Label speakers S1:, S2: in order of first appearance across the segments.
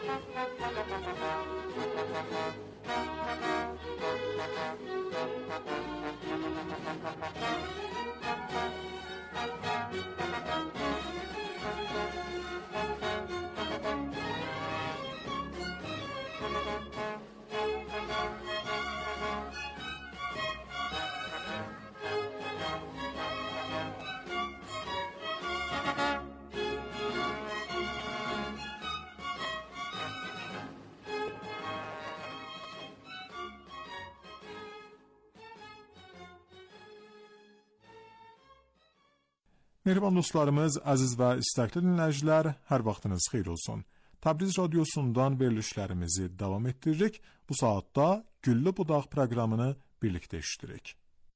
S1: Mehriban dostlarımız, əziz və istəkli dinləyicilər, hər vaxtınız xeyir olsun. Təbriz radiosundan verilişlərimizi davam etdiririk. Bu saatda Güllü Budaq proqramını birlikdə eşidirik.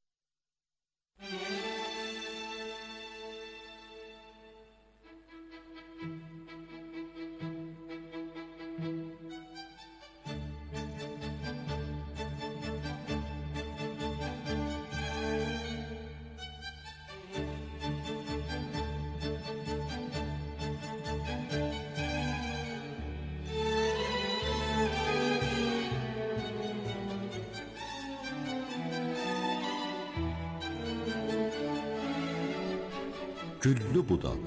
S2: Güllü Budaq.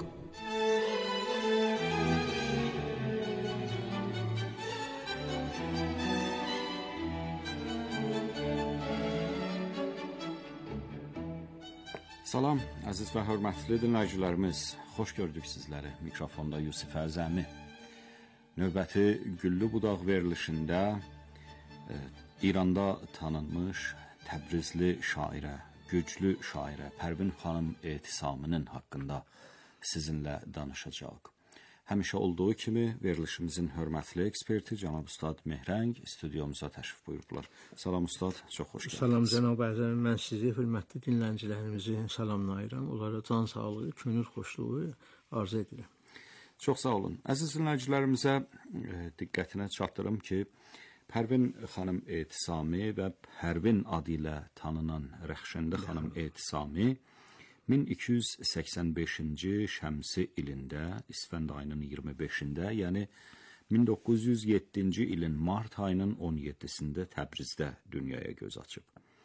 S3: Salam, əziz və hörmətli dinləyicilərimiz. Xoş gördük sizləri. Mikrofonda Yusif Əzəmi. Növbəti Güllü Budaq verilişində İranda tanınmış Təbrizli şairə, güclü şairə Pərvin xanım Etisaminin haqqında sizinlə danışacaq. Həmişə olduğu kimi verilişimizin hörmətli eksperti cənab Ustad Mehrəng studiyamıza təşrif buyurdular. Salam Ustad, çox xoş gəldiniz.
S4: Salam cənab Əzəmi, mən sizi hörmətli dinləyicilərimizi salamlayıram. Onlara can sağlığı, könül xoşluğu arzu edirəm.
S3: Çox sağ olun. Əziz dinləyicilərimizə diqqətinə çatdırım ki, Pərvin xanım Etisami və Pərvin adı ilə tanınan Rəxşəndə xanım Etisami 1285-ci şəmsi ilində, İsfənd ayının 25-də, yəni 1907-ci ilin mart ayının 17-sində Təbrizdə dünyaya göz açıb.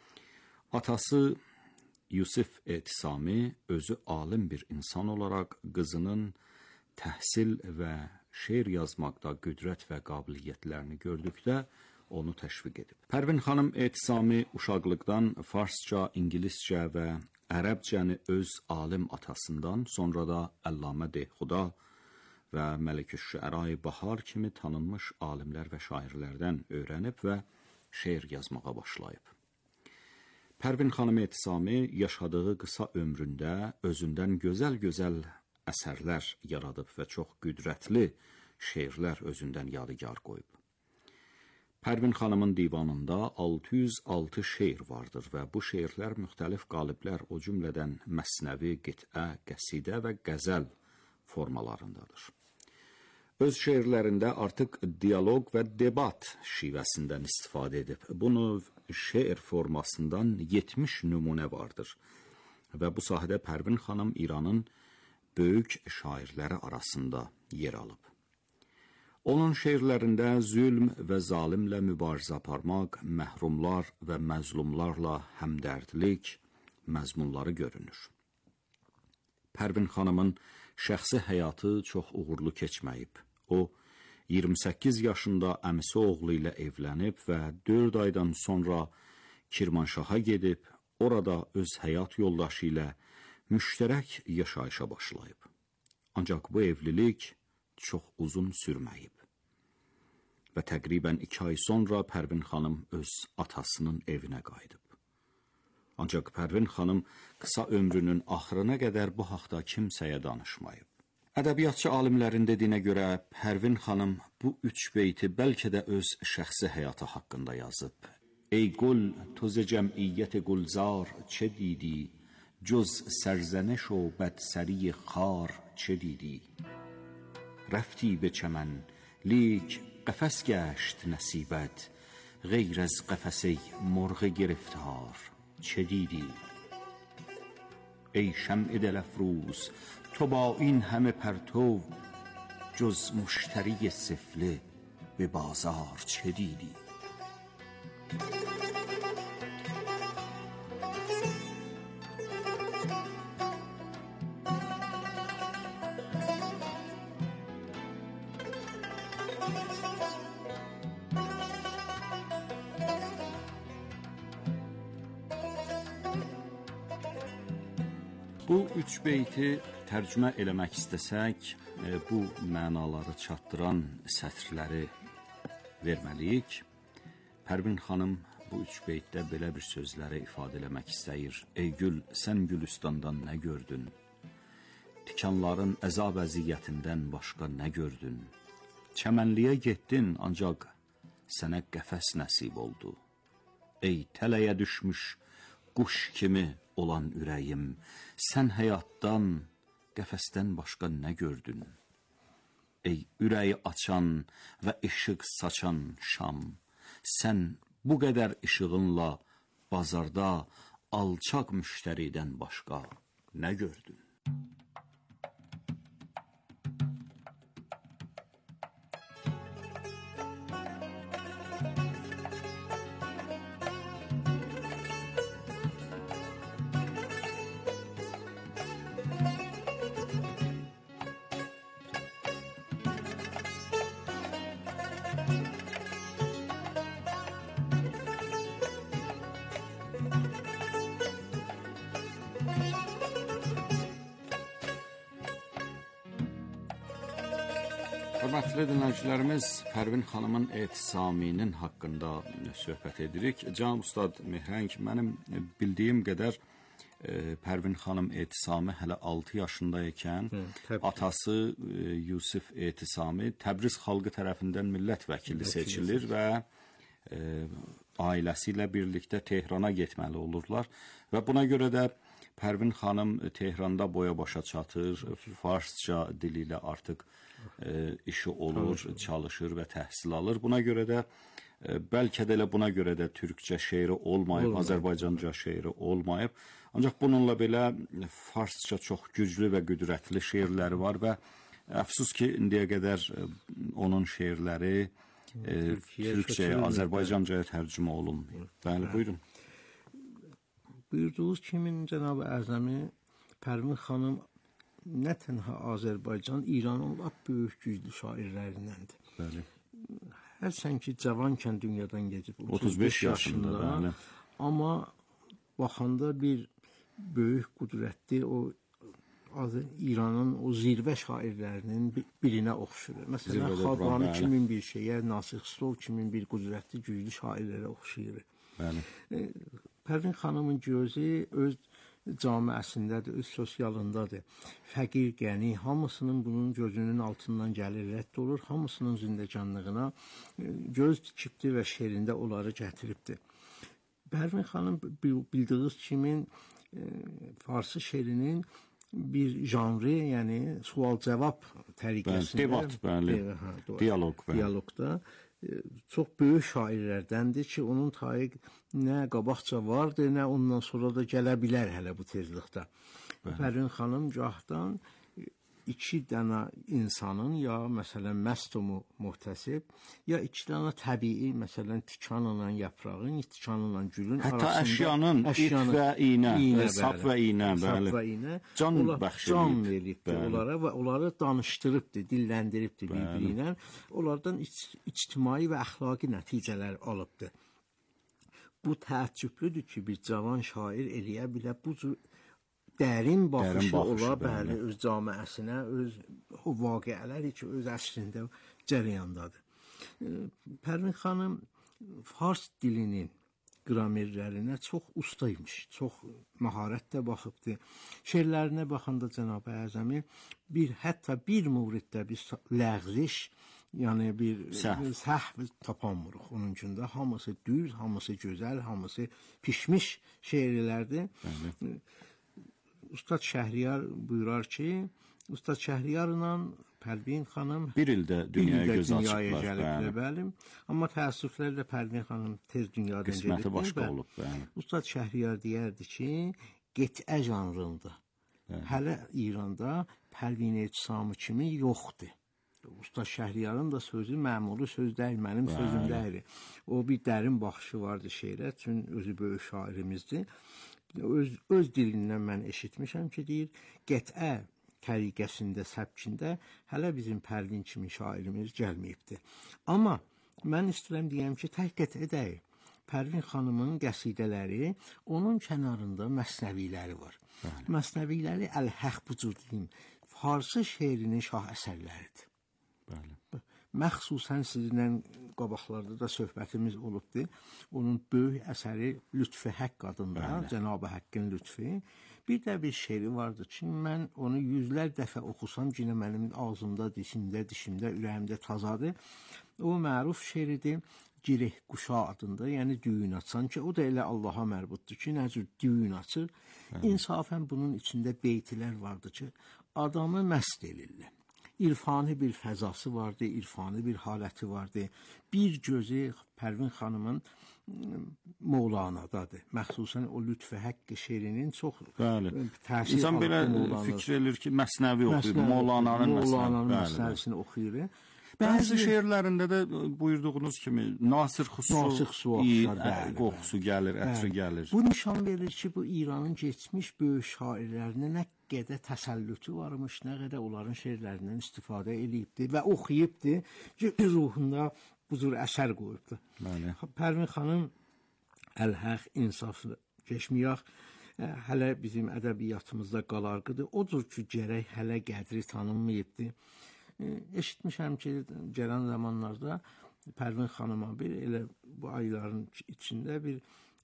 S3: Atası Yusif Etisami özü alim bir insan olaraq qızının təhsil və şeir yazmaqda qüdrət və qabiliyyətlərini gördükdə onu təşviq edib. Pərvin xanım Etisami uşaqlıqdan farsca, ingiliscə və ərəbcəni öz alim atasından, sonra da Əllamə Dehxuda və Məliküş-Şüəra-i Bahar kimi tanınmış alimlər və şairlərdən öyrənib və şeir yazmağa başlayıb. Pərvin xanım Etisami yaşadığı qısa ömründə özündən gözəl-gözəl əsərlər yaradıb və çox qüdrətli şeirlər özündən yadigar qoyub. Pərvin xanımın divanında 606 şeir vardır və bu şeirlər müxtəlif qaliblər, o cümlədən məsnəvi, qitə, qəsidə və qəzəl formalarındadır. Öz şeirlərində artıq dialoq və debat şivəsindən istifadə edib. Bu növ şeir formasından 70 nümunə vardır və bu sahədə Pərvin xanım İranın böyük şairləri arasında yer alıb. Onun şeirlərində zülm və zalimlə mübarizə aparmaq, məhrumlar və məzlumlarla həmdərdlik məzmunları görünür. Pərvin xanımın şəxsi həyatı çox uğurlu keçməyib. O, 28 yaşında əmisi oğlu ilə evlənib və 4 aydan sonra Kirmanşaha gedib, orada öz həyat yoldaşı ilə müştərək yaşayışa başlayıb. Ancaq bu evlilik çox uzun sürməyib. Və təqribən 2 ay sonra Pərvin xanım öz atasının evinə qayıdıb. Ancaq Pərvin xanım qısa ömrünün axırına qədər bu haqda kimsəyə danışmayıb. Ədəbiyyatçı alimlərin dediyinə görə Pərvin xanım bu 3 beyti bəlkə də öz şəxsi həyatı haqqında yazıb. Ey gül, toz cəmiyyət gülzar çə didi, cüz سرزنش و بدسری خار چه دیدی رفتی به چمن لیک قفس گشت نصیبت غیر از قفس مرغ گرفتار چه دیدی ای شمع دل افروز تو با این همه پرتو جز مشتری سفله به بازار چه دیدی؟ Bu üç beyti tərcümə eləmək istəsək, bu mənaları çatdıran sətrləri verməliyik. Pərvin xanım bu üç beytdə belə bir sözləri ifadə eləmək istəyir. Ey gül, sən Gülüstandan nə gördün? Tikanların əzab əziyyətindən başqa nə gördün? Çəmənliyə getdin, ancaq sənə qəfəs nəsib oldu. Ey tələyə düşmüş quş kimi olan ürəyim, sən həyatdan, qəfəsdən başqa nə gördün? Ey ürəyi açan və işıq saçan şam, sən bu qədər işığınla bazarda alçaq müştəridən başqa nə gördün? Hörmətli dinləyicilərimiz, Pərvin xanımın Etisaminin haqqında söhbət edirik. Can Ustad Mehrəng, mənim bildiyim qədər Pərvin xanım Etisami hələ 6 yaşında ikən atası Yusif Etisami Təbriz xalqı tərəfindən millət vəkili seçilir və ailəsi ilə birlikdə Tehrana getməli olurlar və buna görə də Pərvin xanım Tehranda boya başa çatır, farsça dili ilə artıq işi olur, çalışır və təhsil alır. Buna görə də, bəlkə də elə buna görə də türkcə şeiri olmayıb, Azərbaycanca şeiri olmayıb. Ancaq bununla belə farsça çox güclü və qüdrətli şeirləri var və əfsus ki, indiyə qədər onun şeirləri türkcəyə, Azərbaycancaya tərcümə olunmuyor. Bəli, buyurun.
S4: Buyurduğunuz kimin Cənab-ı Əzəmi Pərvin xanım nə tənha Azərbaycan, İranın lap böyük güclü şairlərindəndir.
S3: Bəli.
S4: Hərçən ki, cavankən dünyadan gedib
S3: 35 yaşında, bəli.
S4: Amma baxanda bir böyük qüdrətli o İranın o zirvə şairlərinin birinə oxşuyur. Məsələn, Xaqani kimin bir şeyə, Nasir Xüsrov kimin bir qüdrətli güclü şairlərə oxşuyur.
S3: Bəli.
S4: Pərvin xanımın gözü öz camiəsindədir, öz sosialındadır. Fəqir, qəni, hamısının bunun gözünün altından gəlir, rədd olur, hamısının zindəcanlığına göz dikibdir və şeirində onları gətiribdir. Pərvin xanım bildiyiniz kimin farsı şeirinin bir janrı, yəni sual-cavab təriqəsində,
S3: debat, bəli, dialoqda çox böyük şairlərdəndir ki, onun tayı nə qabaqca vardır, nə ondan sonra da gələ bilər hələ bu tezlikdə. Pərvin xanım gahdan 2 dənə insanın, ya məsələn məstumu muhtəsib, ya 2 dənə təbii, məsələn tikanla yaprağın, tikanla gülün hətta
S4: arasında
S3: əşyanın ip və iynə, sap və iynə, can bəxş
S4: edibdir onlara və onları danışdırıbdır, dilləndiribdir bir-birinə. Onlardan ictimai və əxlaqi nəticələr alıbdır. Bu təəccüblüdür ki, bir cavan şair eləyə bilər bu cür dərin baxışı ola, bəli, öz camiəsinə, öz o vaqiələri ki, öz əslində cərəyandadır. Pərvin xanım fars dilinin qramerlərinə çox ustaymış, çox məharətlə baxıbdır. Şeirlərinə baxanda Cənab-ı Əzəmi hətta bir mövriddə bir ləğziş, yəni bir səhv tapanmırıq onun üçün də. Hamısı düz, hamısı gözəl, hamısı pişmiş şeirlərdir. Ustad Şəhriyar buyurar ki, Ustad Şəhriyarla Pərvin xanım
S3: bir ildə dünyaya göz
S4: açıblar. Bəli. Amma təəssüflərlə Pərvin xanım tez dünyadan gedib.
S3: Qisməti başqa olub. Bəli.
S4: Ustad Şəhriyar deyərdi ki, qitə janrında hələ İranda Pərvin Etisami kimi yoxdur. Usta Şəhriyarın da sözü məmuli söz deyil, mənim sözüm deyil. O bir dərin baxışı vardı şeirə, çünki özü böyük şairimizdir. Öz dilindən mən eşitmişəm ki, deyir, qət'ə təriqəsində, səbkində hələ bizim Pərvin kimi şairimiz gəlməyibdir. Amma mən istəyirəm deyəm ki, tək qət'ə deyil. Pərvin xanımın qəsidələri, onun kənarında məsnəviləri var. Məsnəviləri əl-həq bu cür deyim, Farsı şeirinin şah əsərləridir.
S3: Bəli.
S4: Məxsusən sizinlə qabaqlarda da söhbətimiz olubdur. Onun böyük əsəri Lütfü Həqq adında, Cənab-ı Həqqin lütfi. Bir də bir şeiri vardır ki, mən onu yüzlər dəfə oxusam, yenə mənim ağzımda, dişimdə, ürəyimdə tazadır. O məruf şeiridir, Gireh Quşa adında, yəni düyün açan ki, o da elə Allaha mərbuddur ki, nə cür düyün açır. İnsafən bunun içində beytlər vardır ki, adamı məst elirlər. İrfani bir fəzası vardı, irfani bir haləti vardı. Bir gözü Pərvin xanımın Mövlanadadır. Məxsusən o Lütfü Həqqi şeirinin çox təsir
S3: İnsan belə fikir edir ki, məsnəvi oxuyur, Mövlananın
S4: məsnəvisini oxuyur.
S3: Bəzi şeirlərində də buyurduğunuz kimi Nasir Xusru qoxusu gəlir, ətri gəlir.
S4: Bu nişan verir ki, bu İranın keçmiş böyük şairlərinə nə qədər təsəllütü varmış, nə qədər onların şeirlərindən istifadə edibdir və oxuyubdur ki, ruhunda bu cür əsər qoyubdur. Pərvin xanım əl-həq, insaflı keçməyək, hələ bizim ədəbiyyatımızda qalarqıdır. O cür ki, gərək hələ qədri tanınmayıbdır. Eşitmişəm ki, gələn zamanlarda Pərvin xanıma bir elə bu ayların içində bir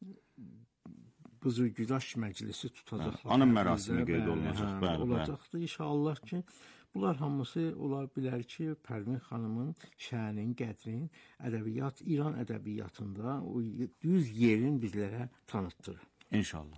S4: buzurgüdaş məclisi tutacaqlar.
S3: Anım mərasimi qeyd olunacaq.
S4: Olacaqdır inşallah ki, bunlar hamısı ola bilər ki, Pərvin xanımın şənin, qədrin, ədəbiyyat, İran ədəbiyyatında o düz yerin bizlərə tanıtdırır.
S3: İnşallah.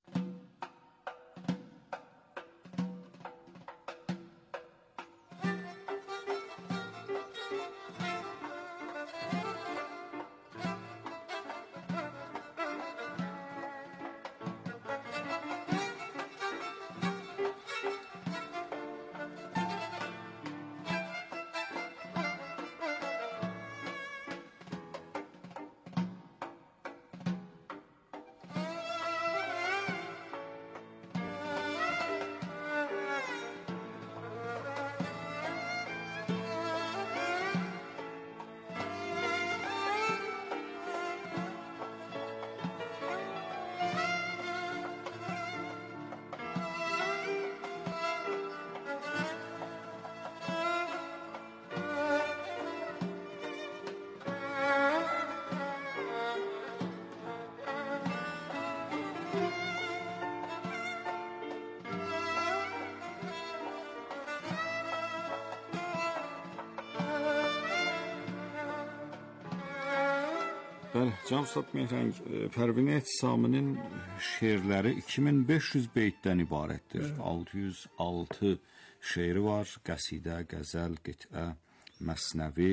S3: Bəli, Can Ustad Mehrəng, Pərvin Etisamının şeirləri 2500 beytdən ibarətdir. 606 şeiri var, qəsidə, qəzəl, qitə, məsnəvi.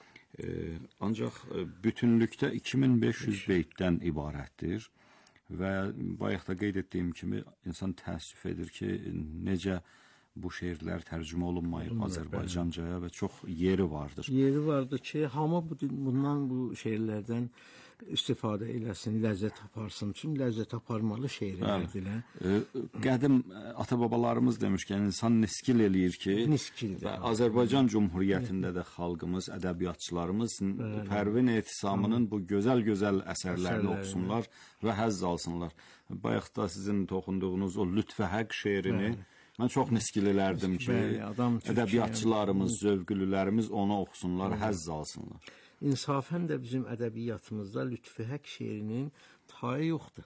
S3: Ancaq bütünlükdə 2500 beytdən ibarətdir və bayaq da qeyd etdiyim kimi insan təəssüf edir ki, necə bu şeirlər tərcümə olunmayıb Azərbaycancaya və çox yeri vardır.
S4: Yeri vardır ki, hamı bundan bu şeirlərdən istifadə eləsin, ləzzət aparsın. Çünki ləzzət aparmalı şeirlərdir.
S3: Qədim ata-babalarımız demişkən, insan niskil eləyir ki, Azərbaycan Cumhuriyyətində də xalqımız, ədəbiyyatçılarımız Pərvin Etisamının bu gözəl-gözəl əsərlərini oxusunlar və həzz alsınlar. Bayaq da sizin toxunduğunuz o Lütfü Həqq şeirini mən çox niskil elərdim ki, ədəbiyyatçılarımız, zövqlülərimiz onu oxusunlar, həzz alsınlar.
S4: İnsafən də bizim ədəbiyyatımızda Lütfü Həqq şeirinin tayı yoxdur.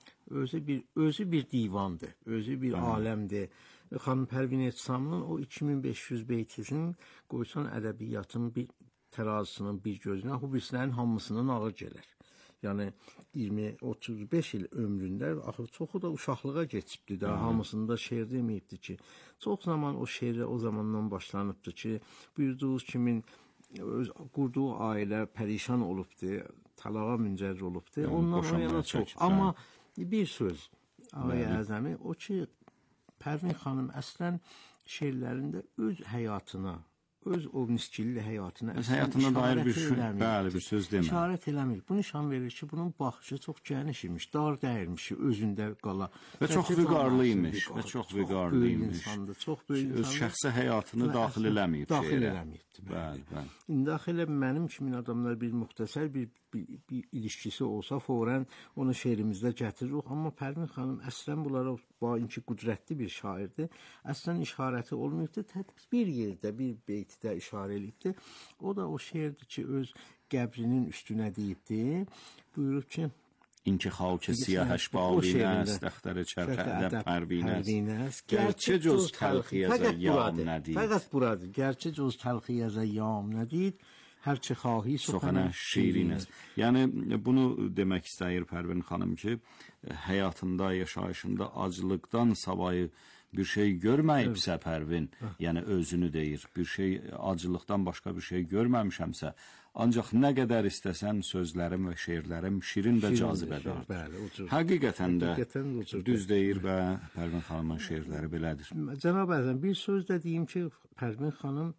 S4: Özü bir divandır, özü bir aləmdir. Xanım Pərvin Etisamının o 2500 beytinin qoysan ədəbiyyatın bir tərazisinin bir gözünə, o birislərin hamısının ağır gələr. Yəni 20-35 il ömründə axı çoxu da uşaqlığa keçibdi də, hamısında şeir deməyibdi ki. Çox zaman o şeirə o zamandan başlanıbdı ki, buyurduğunuz kimin qurduğu ailə pərişan olubdu, talağa müncər olubdu. Ondan o yana çox. Amma bir söz Ağay Əzəmi, o ki, Pərvin xanım əslən şeirlərində öz həyatına, öz o miskilli həyatına
S3: həyatına dair bir bir söz demir.
S4: İşarət eləmir. Bu nişan verir ki, bunun baxışı çox geniş imiş, dar dəyirmiş, özündə qala.
S3: Və çox vüqarlı imiş, və çox vüqarlı imiş.
S4: Çox böyük insandır.
S3: Öz şəxsi həyatını daxil eləməyib.
S4: Daxil eləməyib.
S3: Bəli.
S4: İndi daxilə mənim kimi adamlar bir müxtəsər bir ilişkisi olsa fौरən onu şeirimizdə gətiririk. Amma Pərvin xanım əslən bunlara bainki qüdrətli bir şairdir. Əslən işarəti olmayıbdı. Bir yerdə, bir beytdə işarə edibdi. O da o şeirdir ki, öz qəbrinin üstünə deyibdi. Buyurub ki,
S3: İnki xalq siyahəş bağlinəs, dəxtərə çərxə ədəb pərvinəs. Gərçə cüz təlxiyəzə yam nədid.
S4: Fəqət buradır. Gərçə cüz təlxiyəzə yam nədid. Hər çi xahi
S3: soxana şirinəs. Yəni bunu demək istəyir Pərvin xanım ki, həyatında, yaşayışında acılıqdan savayı bir şey görməyibsə Pərvin, yəni özünü deyir, bir şey acılıqdan başqa bir şey görməmişəmsə, ancaq nə qədər istəsən sözlərim və şeirlərim şirin və cazibədar. Həqiqətən də düz deyir və Pərvin xanımın şeirləri belədir.
S4: Cənab Əzəm, bir söz də deyim ki, Pərvin xanım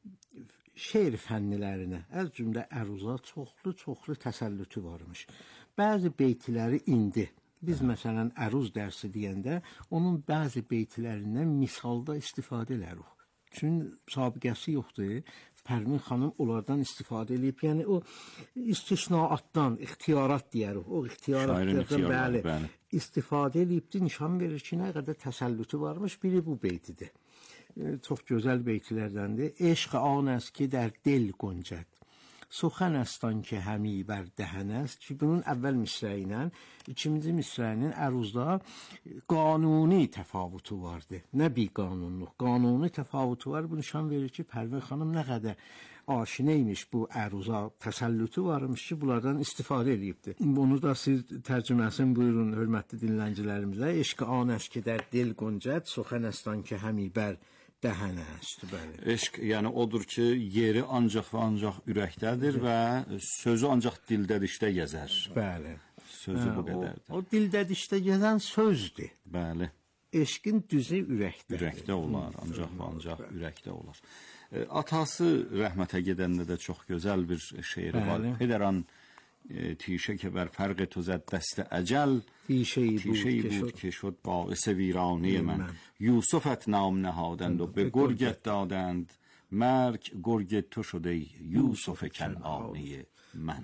S4: şeir fənnilərinə, az cümlə əruza çoxlu təsəllütü varmış. Bəzi beytləri indi, biz məsələn əruz dərsi deyəndə, onun bəzi beytlərindən misalda istifadə elərik. Çünki sabiqəsi yoxdur. Pərvin xanım onlardan istifadə edib. Yəni o istisnaatdan, ixtiyarat deyərik. O ixtiyaratlardan bəli istifadə edibdi, nişan verir ki, nə qədər təsəllütü varmış. Biri bu beytidir. Çox gözəl beytlərdəndir. Eşq an است ki در دل گنجد سخن است آن که همی بر دهن است ki bunun əvvəl misra ilə ikinci misranın əruzda qanuni təfavutu vardı. Nə bir qanunluq, qanuni təfavutu var. Bu nişan verir ki, Pərvin xanım nə qədər aşinaymış bu əruza, təsəllütü varmış ki, bunlardan istifadə edibdi. Bunu da siz tərcüməsini buyurun, hörmətli dinləyicilərimizə. Eşq an است ki در دل گنجد سخن است آن که همی بر dəhən است, bəli.
S3: Eşq, yəni odur ki, yeri ancaq və ancaq ürəkdədir və sözü ancaq dildə dişdə gəzər.
S4: Bəli.
S3: Sözü bu qədərdir.
S4: O dildə dişdə gəzən sözdür.
S3: Bəli.
S4: Eşqin düzü ürəkdədir.
S3: Ürəkdə olar, ancaq və ancaq ürəkdə olar. Atası rəhmətə gedəndə də çox gözəl bir şeiri var. Pederan تیشه که بر فرق تو زد دست اجل تیشه‌ای بود که شد باعث ویرانی من یوسفت نام نهادند و به گرگت دادند مرگ گرگ تو شده یوسف کنعانی من.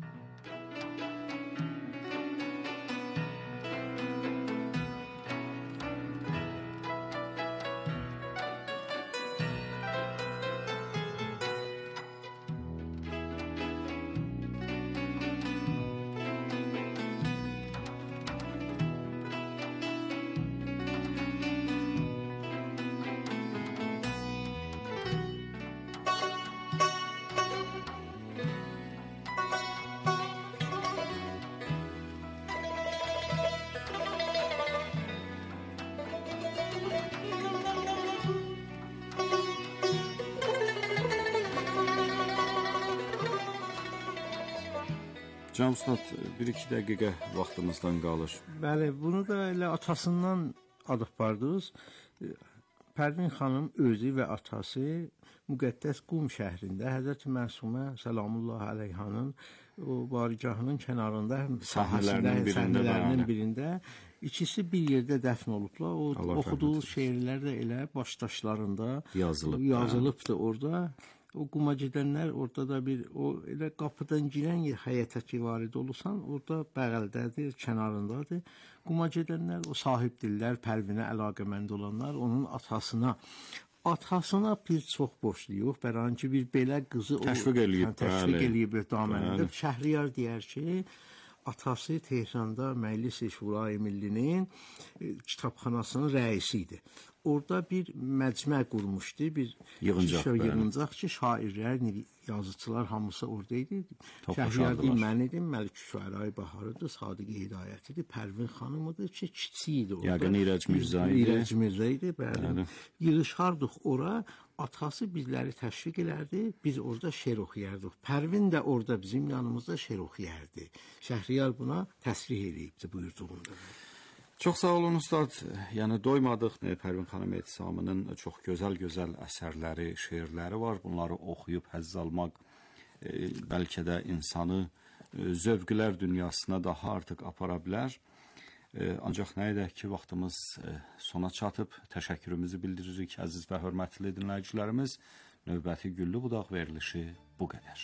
S3: Can Ustad, 1-2 dəqiqə vaxtımızdan qalır.
S4: Bəli, bunu da elə atasından adapardınız. Pərvin xanım özü və atası müqəddəs Qum şəhrində Həzrət Məsumə Səlamullah əleyhanın o barigahının kənarında səhnələrinin birində ikisi bir yerdə dəfn olublar. O oxuduğu şeirlər də elə başdaşlarında yazılıbdı orada. O Quma gedənlər orada da bir o elə qapıdan girən həyətə ki varid olursan, orada bəğəldədir, kənarındadır. Quma gedənlər o sahibdirlər, Pərvinə əlaqəmənd olanlar, onun atasına bir çox borcluyuq. Bəran ki bir belə qızı
S3: təşviq eləyib
S4: daməndə. Şəhriyar deyər ki, atası Tehranda Məclis-i Şurayı Millinin kitabxanasının rəisi idi. Orada bir məcmə qurmuşdu, bir yığıncaq ki, şairlər, yazıçılar hamısı oradaydı. Şəhriyar deyil, mən idim, Məlik Şüərayı Baharıdır, Sadiq Hidayətidir, Pərvin xanımıdır ki, kiçik idi orada.
S3: Yəqin İrəc Mirzə idi.
S4: İrəc Mirzə idi, bəli. Yığışardıq ora, atası bizləri təşviq elərdi, biz orada şeir oxuyardıq. Pərvin də orada bizim yanımızda şeir oxuyardı. Şəhriyar buna təsrih eləyibdi buyurduğunda.
S3: Çox sağ olun ustad. Yəni doymadıq Pərvin xanım Ehtisamının çox gözəl əsərləri, şeirləri var. Bunları oxuyub həzz almaq bəlkə də insanı zövqlər dünyasına daha artıq apara bilər. Ancaq nə edək ki, vaxtımız sona çatıb. Təşəkkürümüzü bildiririk əziz və hörmətli dinləyicilərimiz. Növbəti Güllü Budaq verilişi bu qədər.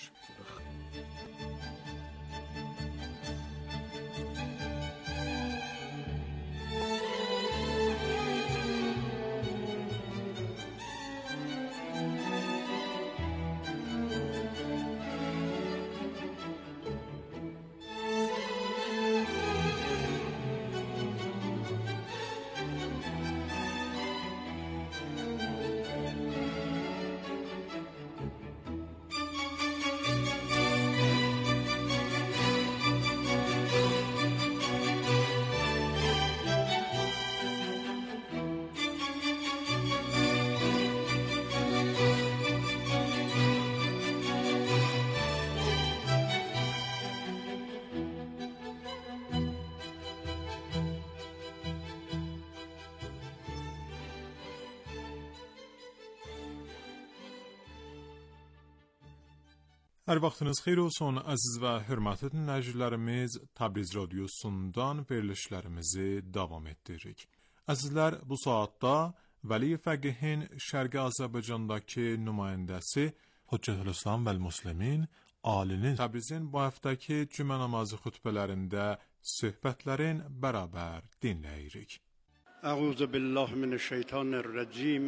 S1: Hər vaxtınız xeyir olsun, əziz və hörmətli dinləyicilərimiz, Təbriz Radiosundan verilişlərimizi davam etdiririk. Əzizlər, bu saatda Vəli Fəqihin Şərqi Azərbaycandakı nümayəndəsi Hüccətülislam vəl-Müslimin Alinin Təbrizin bu həftəki cümə namazı xutbələrində söhbətlərin bərabər dinləyirik.
S2: Əuzu billahi mineşşeytanirracim.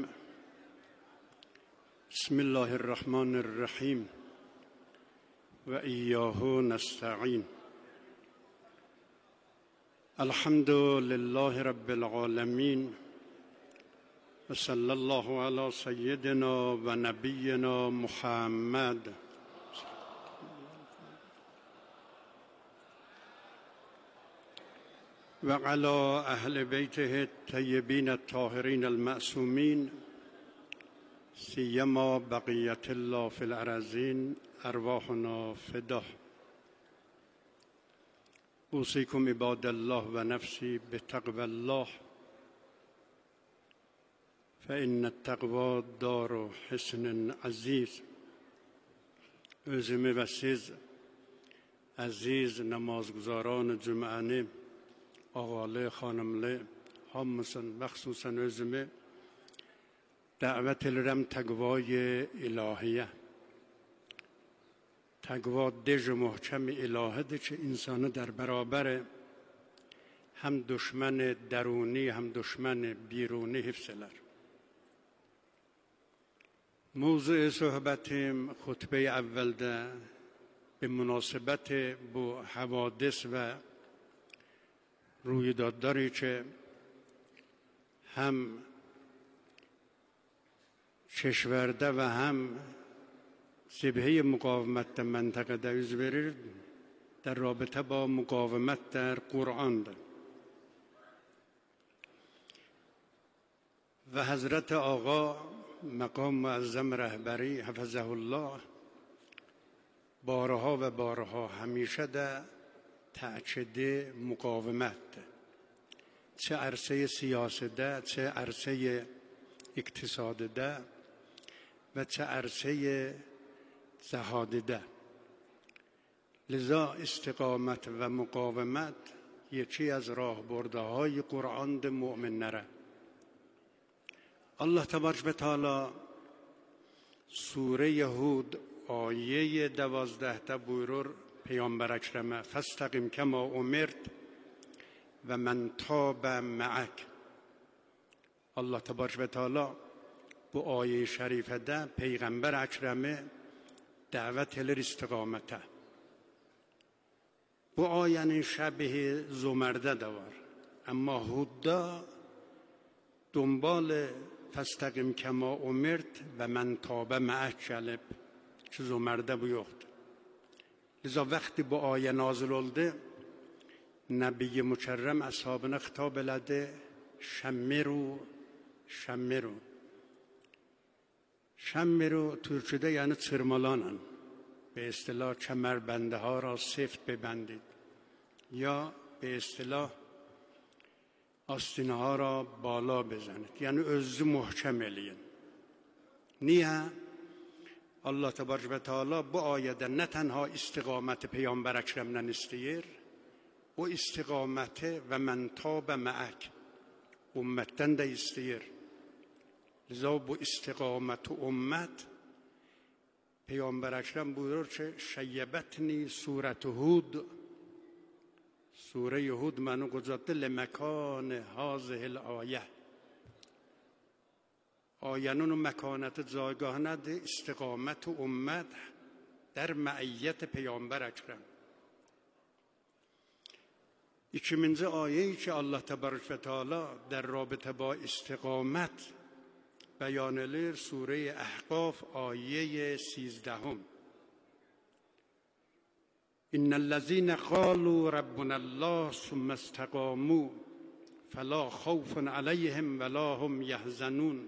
S2: Bismillahirrahmanirrahim. Ve iyyahu nesta'in. Elhamdülillahi Rabbil alemin. Ve sallallahu ala seyyidina ve nebiyyina Muhammed. Ve ala ehli beytihi teyyibin tahirin el-ma'sumin. سيما بقية الله في الأراضين أرواحنا فداه. أوصيكم عباد الله ونفسي بتقوى الله فإن التقوى دار حسن عزيز. özümü ve siz aziz namazguzarان cüməni, ağalı, xanımlı, hamısın və xüsusən özümü دعوت الرم تقوای الهیه. تقوا دژ محکم الهه ده که انسانه در برابر هم دشمن درونی هم دشمن بیرونی حفظلر. موضوع صحبتیم خطبه اول ده به مناسبت با حوادث و رویدادداری که هم کشورده و هم جبهه مقاومت در منطقه در üzverir در رابطه با مقاومت در قرآن ده. و حضرت آقا مقام معظم رهبری حفظه الله بارها و بارها همیشه در تأکید مقاومت ده. چه عرصه سیاست ده، چه عرصه اقتصاد ده و چه عرصه جهاد ده. لذا استقامت و مقاومت یکی از راهبردهای قرآن ده مؤمن نره. الله تبارک و تعالی سوره هود آیه 12 buyurur پیامبر اکرم فاستقم کما امرت و من تاب معک. الله تبارک و تعالی bu آیه شریفه ده پیغمبر اکرمه دعوت استقامته. Bu ayenin şebihi Zümer'de de var. Ama Hud'da دنبال فاستقم kema umirt ve men tabe ma'ak gelip ki Zümer'de bu yoktu. Liza vakti bu aye nazil oldu, Nebi Mükerrem ashabına hitap eledi, şemmiru. شمرو ترکیده یعنی ترمالانن. به اصطلاح کمربنده ها را سفت ببندید یا به اصطلاح آستینه ها را بالا بزنید، یعنی özünüzü محکم eləyin. Niye? Allah Tebarek ve Teala bu ayette ne tenha istikameti Peygamber Ekrem'den isteyir, o istikameti ve men tabe me'ek ümmetten de isteyir. Liza bu istikameti ümmet Peygamber Ekrem buyurur ki şeyyebetni suret Hud, Sure Hud manu guzattı le mekan hazihil ayeh. آیانون و مکانت جایگاه نده استقامت و امت در معیت پیامبر اکرم. İkinci ayeyi ki Allah Tebarek ve Teala در رابطه با استقامت بیان edilir سوره احقاف آیه 13. إن الذين قالوا ربنا الله ثم استقاموا فلا خوف عليهم ولا هم يحزنون.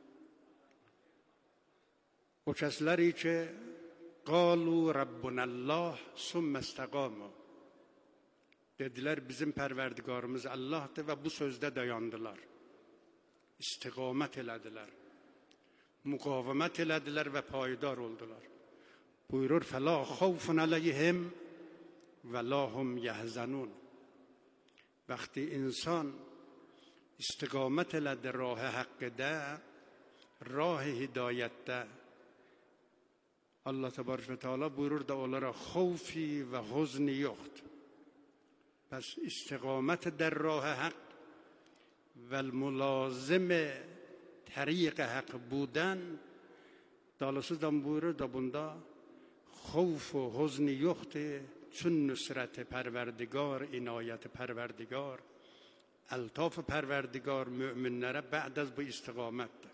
S2: O kəsləri ki قالوا ربنا الله ثم استقاموا dedilər bizim pərverdigarımız Allah'tır və bu sözdə dayandılar. İstiqamət elədilər. Müqavimət elədilər və payidar oldular. Buyurur فلا خوف عليهم ولا هم يحزنون. وقتی انسان استقامت elədi راه حقdə, راه هدایتdə, Allah Tebarek ve Teala buyurur da onlara خوفی و حزنی یخت. پس استقامت در راه حق و الملازم طریق حق بودن دالسızdan buyurur da bunda خوف و حزن یخت چون نصرت پروردگار، عنایت پروردگار، الطاف پروردگار müminlere بعد از bu استقامت.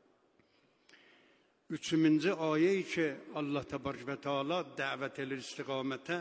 S2: Üçüncü ayeyi ki Allah Tebarek ve Teala davet edir istiqamete.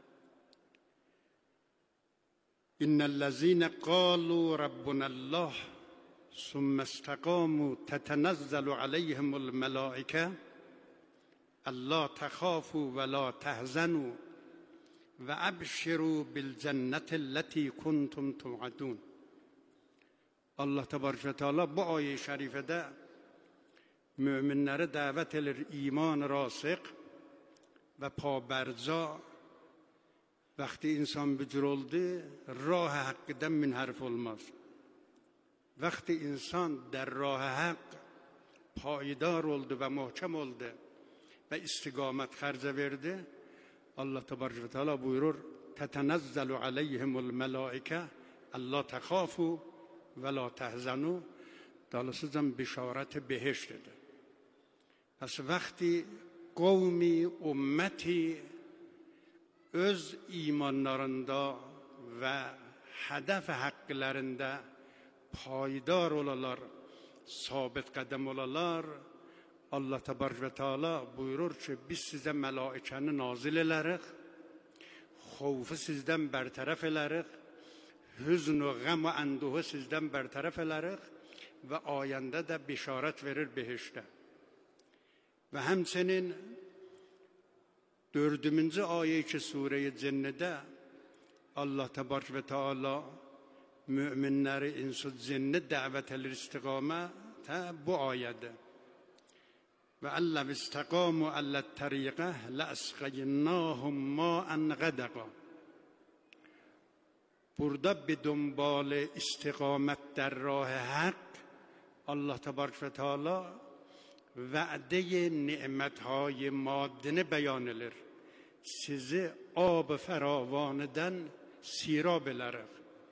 S2: İnnellezine qalu rabbunallah sümme istaqamu tetenazzelu aleyhimul melaike alla takhafu ve la tahzanu ve abşiru bil cennetelleti kuntum tu'adun. Allah Tebarek ve Teala bu ayet-i şerifede müminləri dəvət edir iman rasiq və paberca. Vəqti insan bücür oldu, rah haqqıdan minhərif olmaz. Vəqti insan در rah haqq payidar oldu və möhkəm oldu və istiqamət xərcə verdi, Allah Tebarek ve Teala buyurur tətənəzzəlu aleyhimul melaikə Allah təxafu və la təhzənu. Dalısızdan bişarət behiştidir. Pes vaqti qavmi, ümmeti öz imanlarında və hədəf haqqlarında payidar olalar, sabit qədəm olalar, Allah Tebarek ve Teala buyurur ki biz sizə mələikəni nazil elərik, xofu sizdən bərtərəf elərik, hüzn və qəm və anduhu sizdən bərtərəf elərik və ayəndə də bişarət verir behişdə. Və həmçinin 4-cü ayə ki Sure-i Cənnədə Allah Tebarek ve Teala müminləri insud cənnə dəvət edir istiqamətə bu ayədə. Və əlləv istəqamu əlləd təriqə ləəsqəyinnahum ma'ən qədəqa. Burada bir دنبال استقامت در راه حق Allah Tebarek ve Teala vədə ni'mətهای maddini beyan edir. Sizi ab fəravanıdan sirab elərik.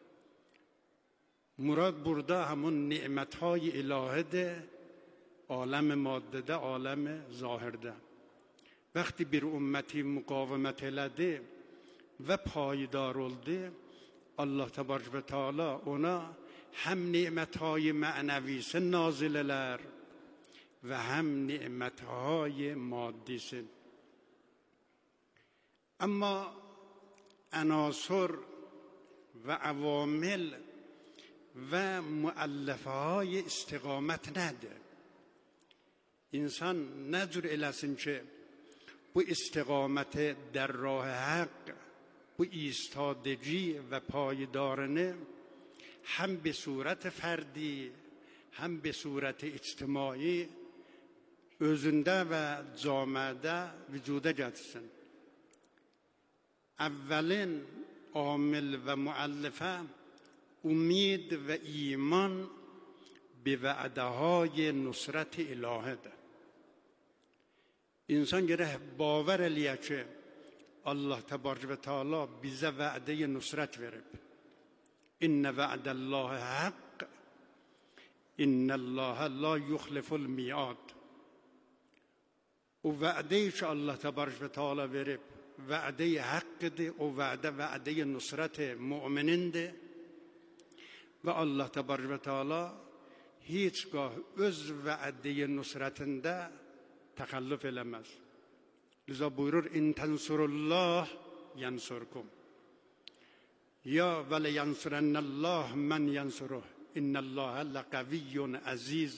S2: Murad burada همون ni'mətهای ilahidir, aləm maddədə, aləm zahirdə. Vəqti bir ümməti müqavimət elədi və payidar oldu, Allah Tebarek ve Teala ona hem nimetهای معنویsi nazil eler ve hem nimetهای maddisi. Ama عناصر ve avamil ve müellefeهای istiqamet nedir? İnsan ne cür eləsin ki bu istiqameti در راه حق bu istadeci ve payidarını هم به صورت فردی هم به صورت اجتماعی özünde ve camiada vücuda getirsin. Evvelin amil ve muallife umid ve iman به وعده‌های نصرت الهه ده. انسان گره باور لیه که الله تبارک و تعالی bize وعده نصرت verip. ان وعد الله حق ان الله لا يخلف الميعاد. او وعده که الله تبارک و تعالی verip وعده حق ده. او وعده نصرت مؤمنین ده و الله تبارک و تعالی هیچگاه öz vədi nusrətində təxəllüf eləməz. Liza buyurur, in tensurullah yansurkum. Ya və le yansurennallah mən yansuruh. İnnəllahə ləqəviyyun əziz.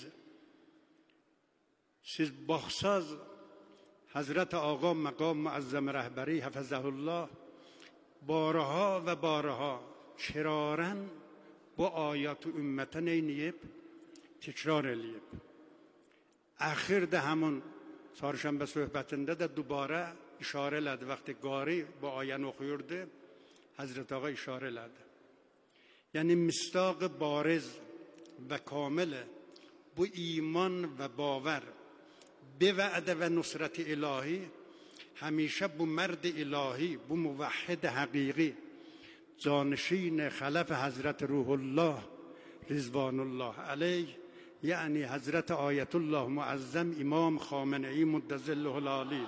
S2: Siz baxsaz, Hazreti Ağa Məqam Müəzzəm Rəhbəri Həfəzəhullah barha və barha kirarən bu ayatı ümmətə neyniyib? تکرار eləyib. Axirdə həmin çarşənbə söhbətində də dubara işarə elədi. Vaxtı qari bu ayəni oxuyurdu, Həzrət Ağa işarə elədi. Yəni mistaq bariz və kamil bu iman və باور به وعده و نصرت الهی همیشه bu مرد الهی bu موحد حقیقی جانشین خلف حضرت روح الله رضوان الله علیه یعنی حضرت آیت الله معظم امام خامنه‌ای مدظله العالی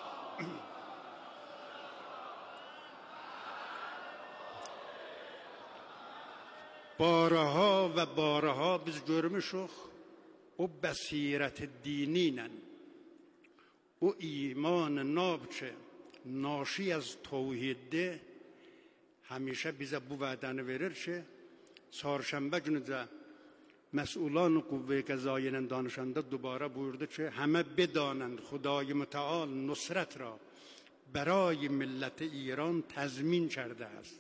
S2: بارها و بارها biz görmüşük o basiret dininen o iman nabçe naşi az tevhidde همیشه bize bu vədəni verir ki çarşənbə günü də مسئولان قوه قضاییه دانشنده دوباره بورده که همه بدانند خدای متعال نصرت را برای ملت ایران تضمین کرده است.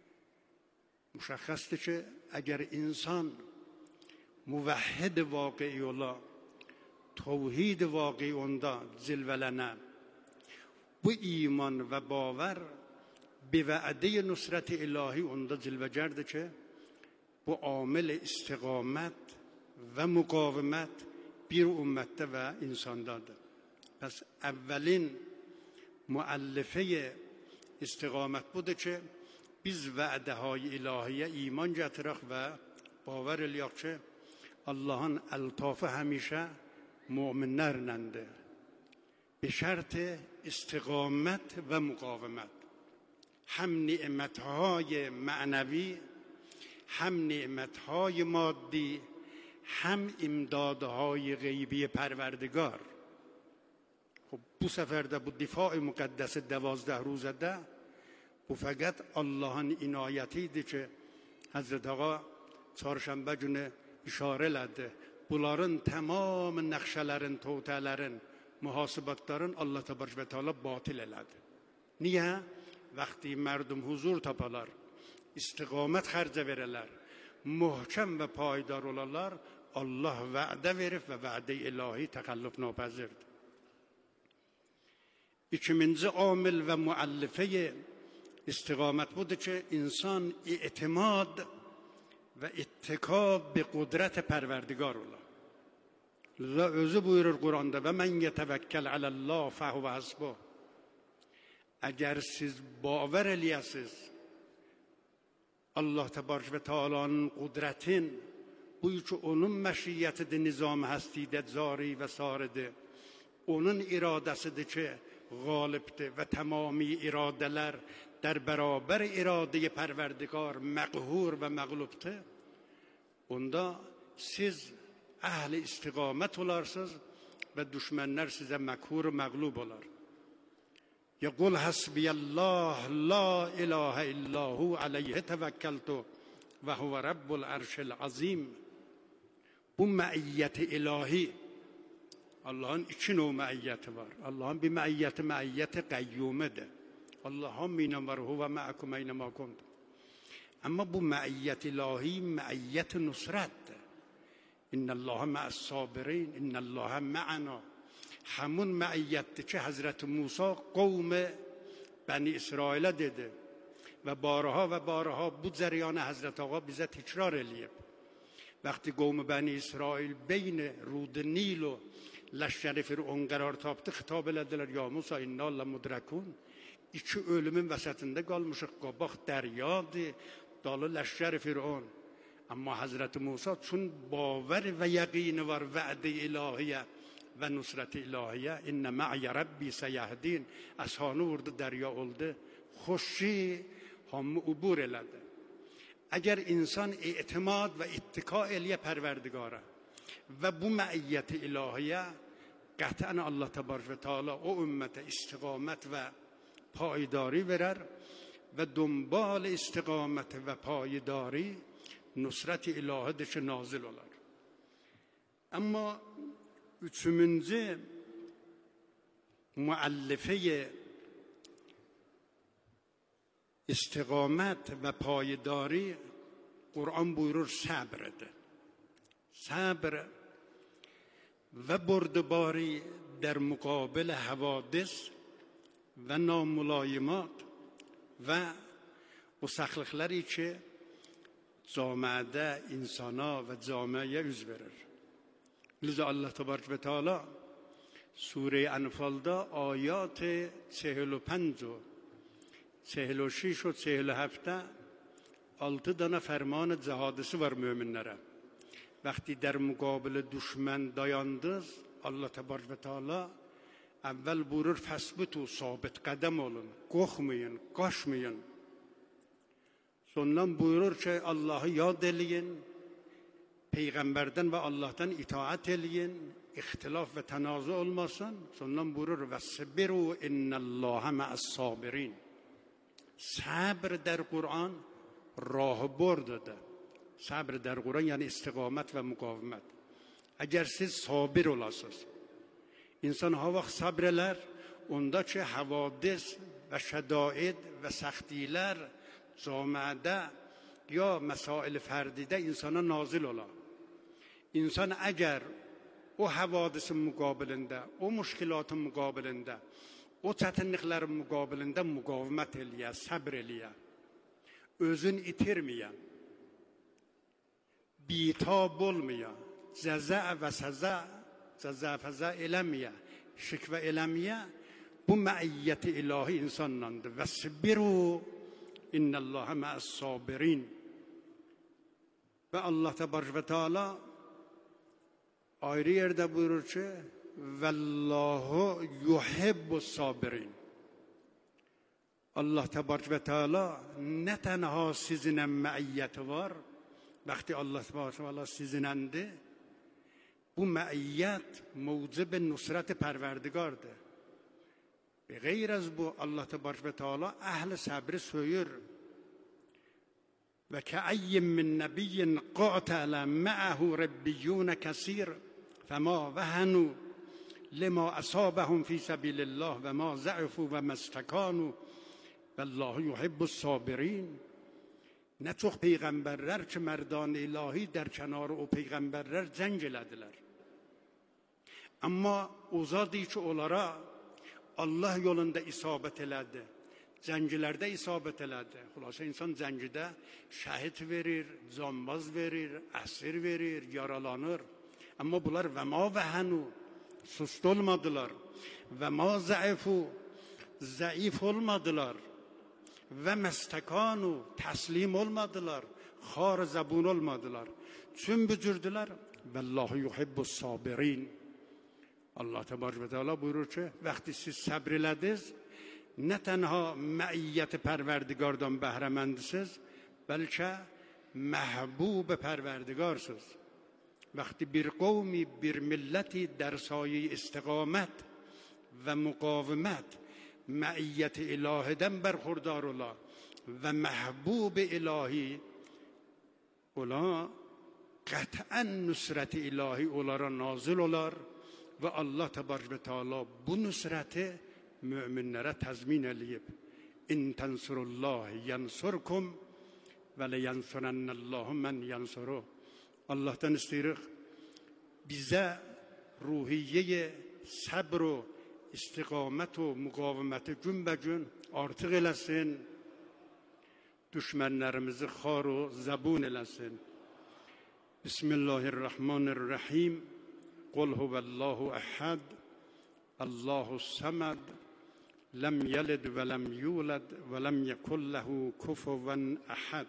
S2: مشخصه که اگر انسان موحد واقعی الله توحید واقعی اوندا جلوه bu ایمان و باور به وعده نصرت الهی اوندا جلوه کرده که bu عامل استقامت و مقاومت bir ümmette ve insandadır. Pes evvelin müellife istiqamet budur ki biz vədə-hay ilahiyə iman gətirək və bavar eləyək ki Allahın əltafı həmişə müminlərləndir. Be şərt istiqamət və müqavimət. Həm nimətهای mənəvi هم نعمتهای مادی هم امدادهای غیبی پروردگار. خب bu seferde bu difai mukaddes 12 روزه bu faqat Allah'ın inayetiydi ki Hazreti Ağa çarşamba günü işarə elədi. Bunların tamam nəqşələrin, tövtələrin, mühasibatların Allah təbarək və təala batil elədi. Niyə? Vaxtı mərdum huzur tapalar, istiqamət xərcə verələr, möhkəm və payidar olarlar, Allah vədə verib və vədə ilahi təxəllüf napəzirdir. İkinci amil və müəllifə istiqamət budur ki, insan etimad və ittikab bi qudrət pərverdigar olar. Özü buyurur Quranda və mən yetəvəkkəl aləllah fəhvə həsbuh. Əgər siz باور eləyəsiz Allah təbarək və Teala'nın qudretin bu ki onun məşiyyətidir, nizam həstidə cari və saridir. Onun iradəsidir ki غالبdir və tamami iradələr در برابر اراده پروردگار مقهور و مغلوبdır. Onda siz اهل istiqamət olarsınız və düşmənlər sizə məqhur və məğlub olar. يقول حسبي الله لا إله إلا هو عليه توكلت وهو رب العرش العظيم. Bu məiyyət ilahi. Allah'ın iki növ məiyyəti var. Allah'ın bir məiyyəti qəyyumədir. Allah'ın minəm var huvə məəkum eynəmə kuntum. اما بو معیت الهی معیت نصرت. ان الله مع الصابرین، ان الله معنا. همون معیت که حضرت موسی قوم بنی اسرائیل دیده و بارها بود جریان حضرت آقا بیزه تکرار الیه. وقتی قوم بنی اسرائیل بین رود نیل و لشکر فرعون قرار tapdı, xitab elədilər: "Ya Musa, inna lamudrakun." İki ölümün vəsətində qalmışıq. Qabaq dəryadır, dalı ləşkər Fir'un. Amma Hazreti Musa çün baver və yəqini var vəd-i ilahiyyə və nusrət-i ilahiyyə. İnnə ma'yə Rabbi səyahdin. Ashanı vurdu, dərya oldu. Xoşi hamı ubur elədi. Əgər insan etimad və ittika eləyə pərverdigara və bu məiyyət-i ilahiyyə qətən Allah təbarək və teala o ümmətə istiqamət və payidari verər və dönbal istiqamət və payidari nusrət-i ilahidir ki nazil olar. Amma üçüncü müəllife istiqamət və payidari Kur'an buyurur sabrdir. Sabr و بردباری در مقابل حوادث و ناملایمات و مسخلخلری که جامعه انسانا و جامعه yüz verir. لذا الله تبارک و تعالی سوره انفال دا آیات 45 و 46 و 47 6 dana فرمان جهادisi var müminlere. وقتی در مقابل دشمن dayandınız, Allah Tebarek ve Teala evvel buyurur fesbutu, sabit kadem olun, korkmayın, kaçmayın. Sonra buyurur ki Allah'ı yad eleyin, peygamberden ve Allah'tan itaat eleyin, ihtilaf ve tenazu olmasın. Sonra buyurur vesbiru innallâhe ma'as-sabirin. Sabr der Kur'an rahbordadır. Sabr در قرآن یعنی استقامت و مقاومت. اگر siz sabir olasınız, insan ha vaxt sabr elər, onda ki havadis və şədaid və səxtilər camiədə ya məsail fərdidə insana nazil ola. İnsan əgər o havadisin müqabilində, o müşkilatın müqabilində, o çətinliklərin müqabilində müqavimət eləyə, sabr eləyə, özün itirməyə, بیتاب olmaya, cəza və səza, cəza fəza eləməyə, şikvə eləməyə, bu məiyyət-i ilahi insanlandır. Və sibiru innəllâhe mə'as-sabirin. Və Allah Təbarək və Teala ayrı yerdə buyurur ki, vəllahu yuhibbus-sabirin. Allah Təbarək və Teala nə tənha sizinlə məiyyəti var, وقتی الله تبارک و تعالی sizinəndi, bu məiyyət موجب nusrət pərverdigardır. به غیر از bu Allah تبارک و تعالی اهل صبر söyür. و كأي من نبي قاتل معه ربيون كثير فما وهنوا لما أصابهم في سبيل الله وما ضعفوا وما استكانوا والله يحب الصابرين. نه çox peyğəmbərlər ki mərdan ilahi در کنار o peyğəmbərlər cəng elədilər. Amma uzadı ki onlara Allah yolunda isabət elədi. Cənglərdə isabət elədi. Xülasə insan cəngdə şəhid verir, canbaz verir, əsir verir, yaralanır. Amma bunlar və ma vəhənu, sust olmadılar. Və ma zəifu, zəif olmadılar. Və məstəkanu, təslim olmadılar, xar zəbun olmadılar. Çün bücürdülər. Vəllahu yuhibbus sabirin. Allah Təbarək və Teala buyurur ki, vəqti siz səbr elədiniz, nə tənha məiyyət pərverdigardan bəhrəməndisiniz, bəlkə məhbub pərverdigarsınız. Vəqti bir qovmi, bir milləti در سایه استقامت və müqavimət معیت الهی‌دن برخوردار ola و محبوب الهی ola قطعا نصرت الهی onlara nazil olar və Allah Təbarək və Teala bu nusrəti müminlərə təzmin eləyib. İn tansurullah yansurkum ولینصرن الله من ینصره. Allah'tan istiyoruz bize ruhiye sabr و استقامت و مقاومت gün be gün artıq eləsin. Düşmənlərimizi xar و zabun eləsin. Bismillahirrahmanirrahim. Qul huvallahu ahad. Allahus samad. Lem yelid ve lem yulad ve lem yekun lehu kufuven ahad.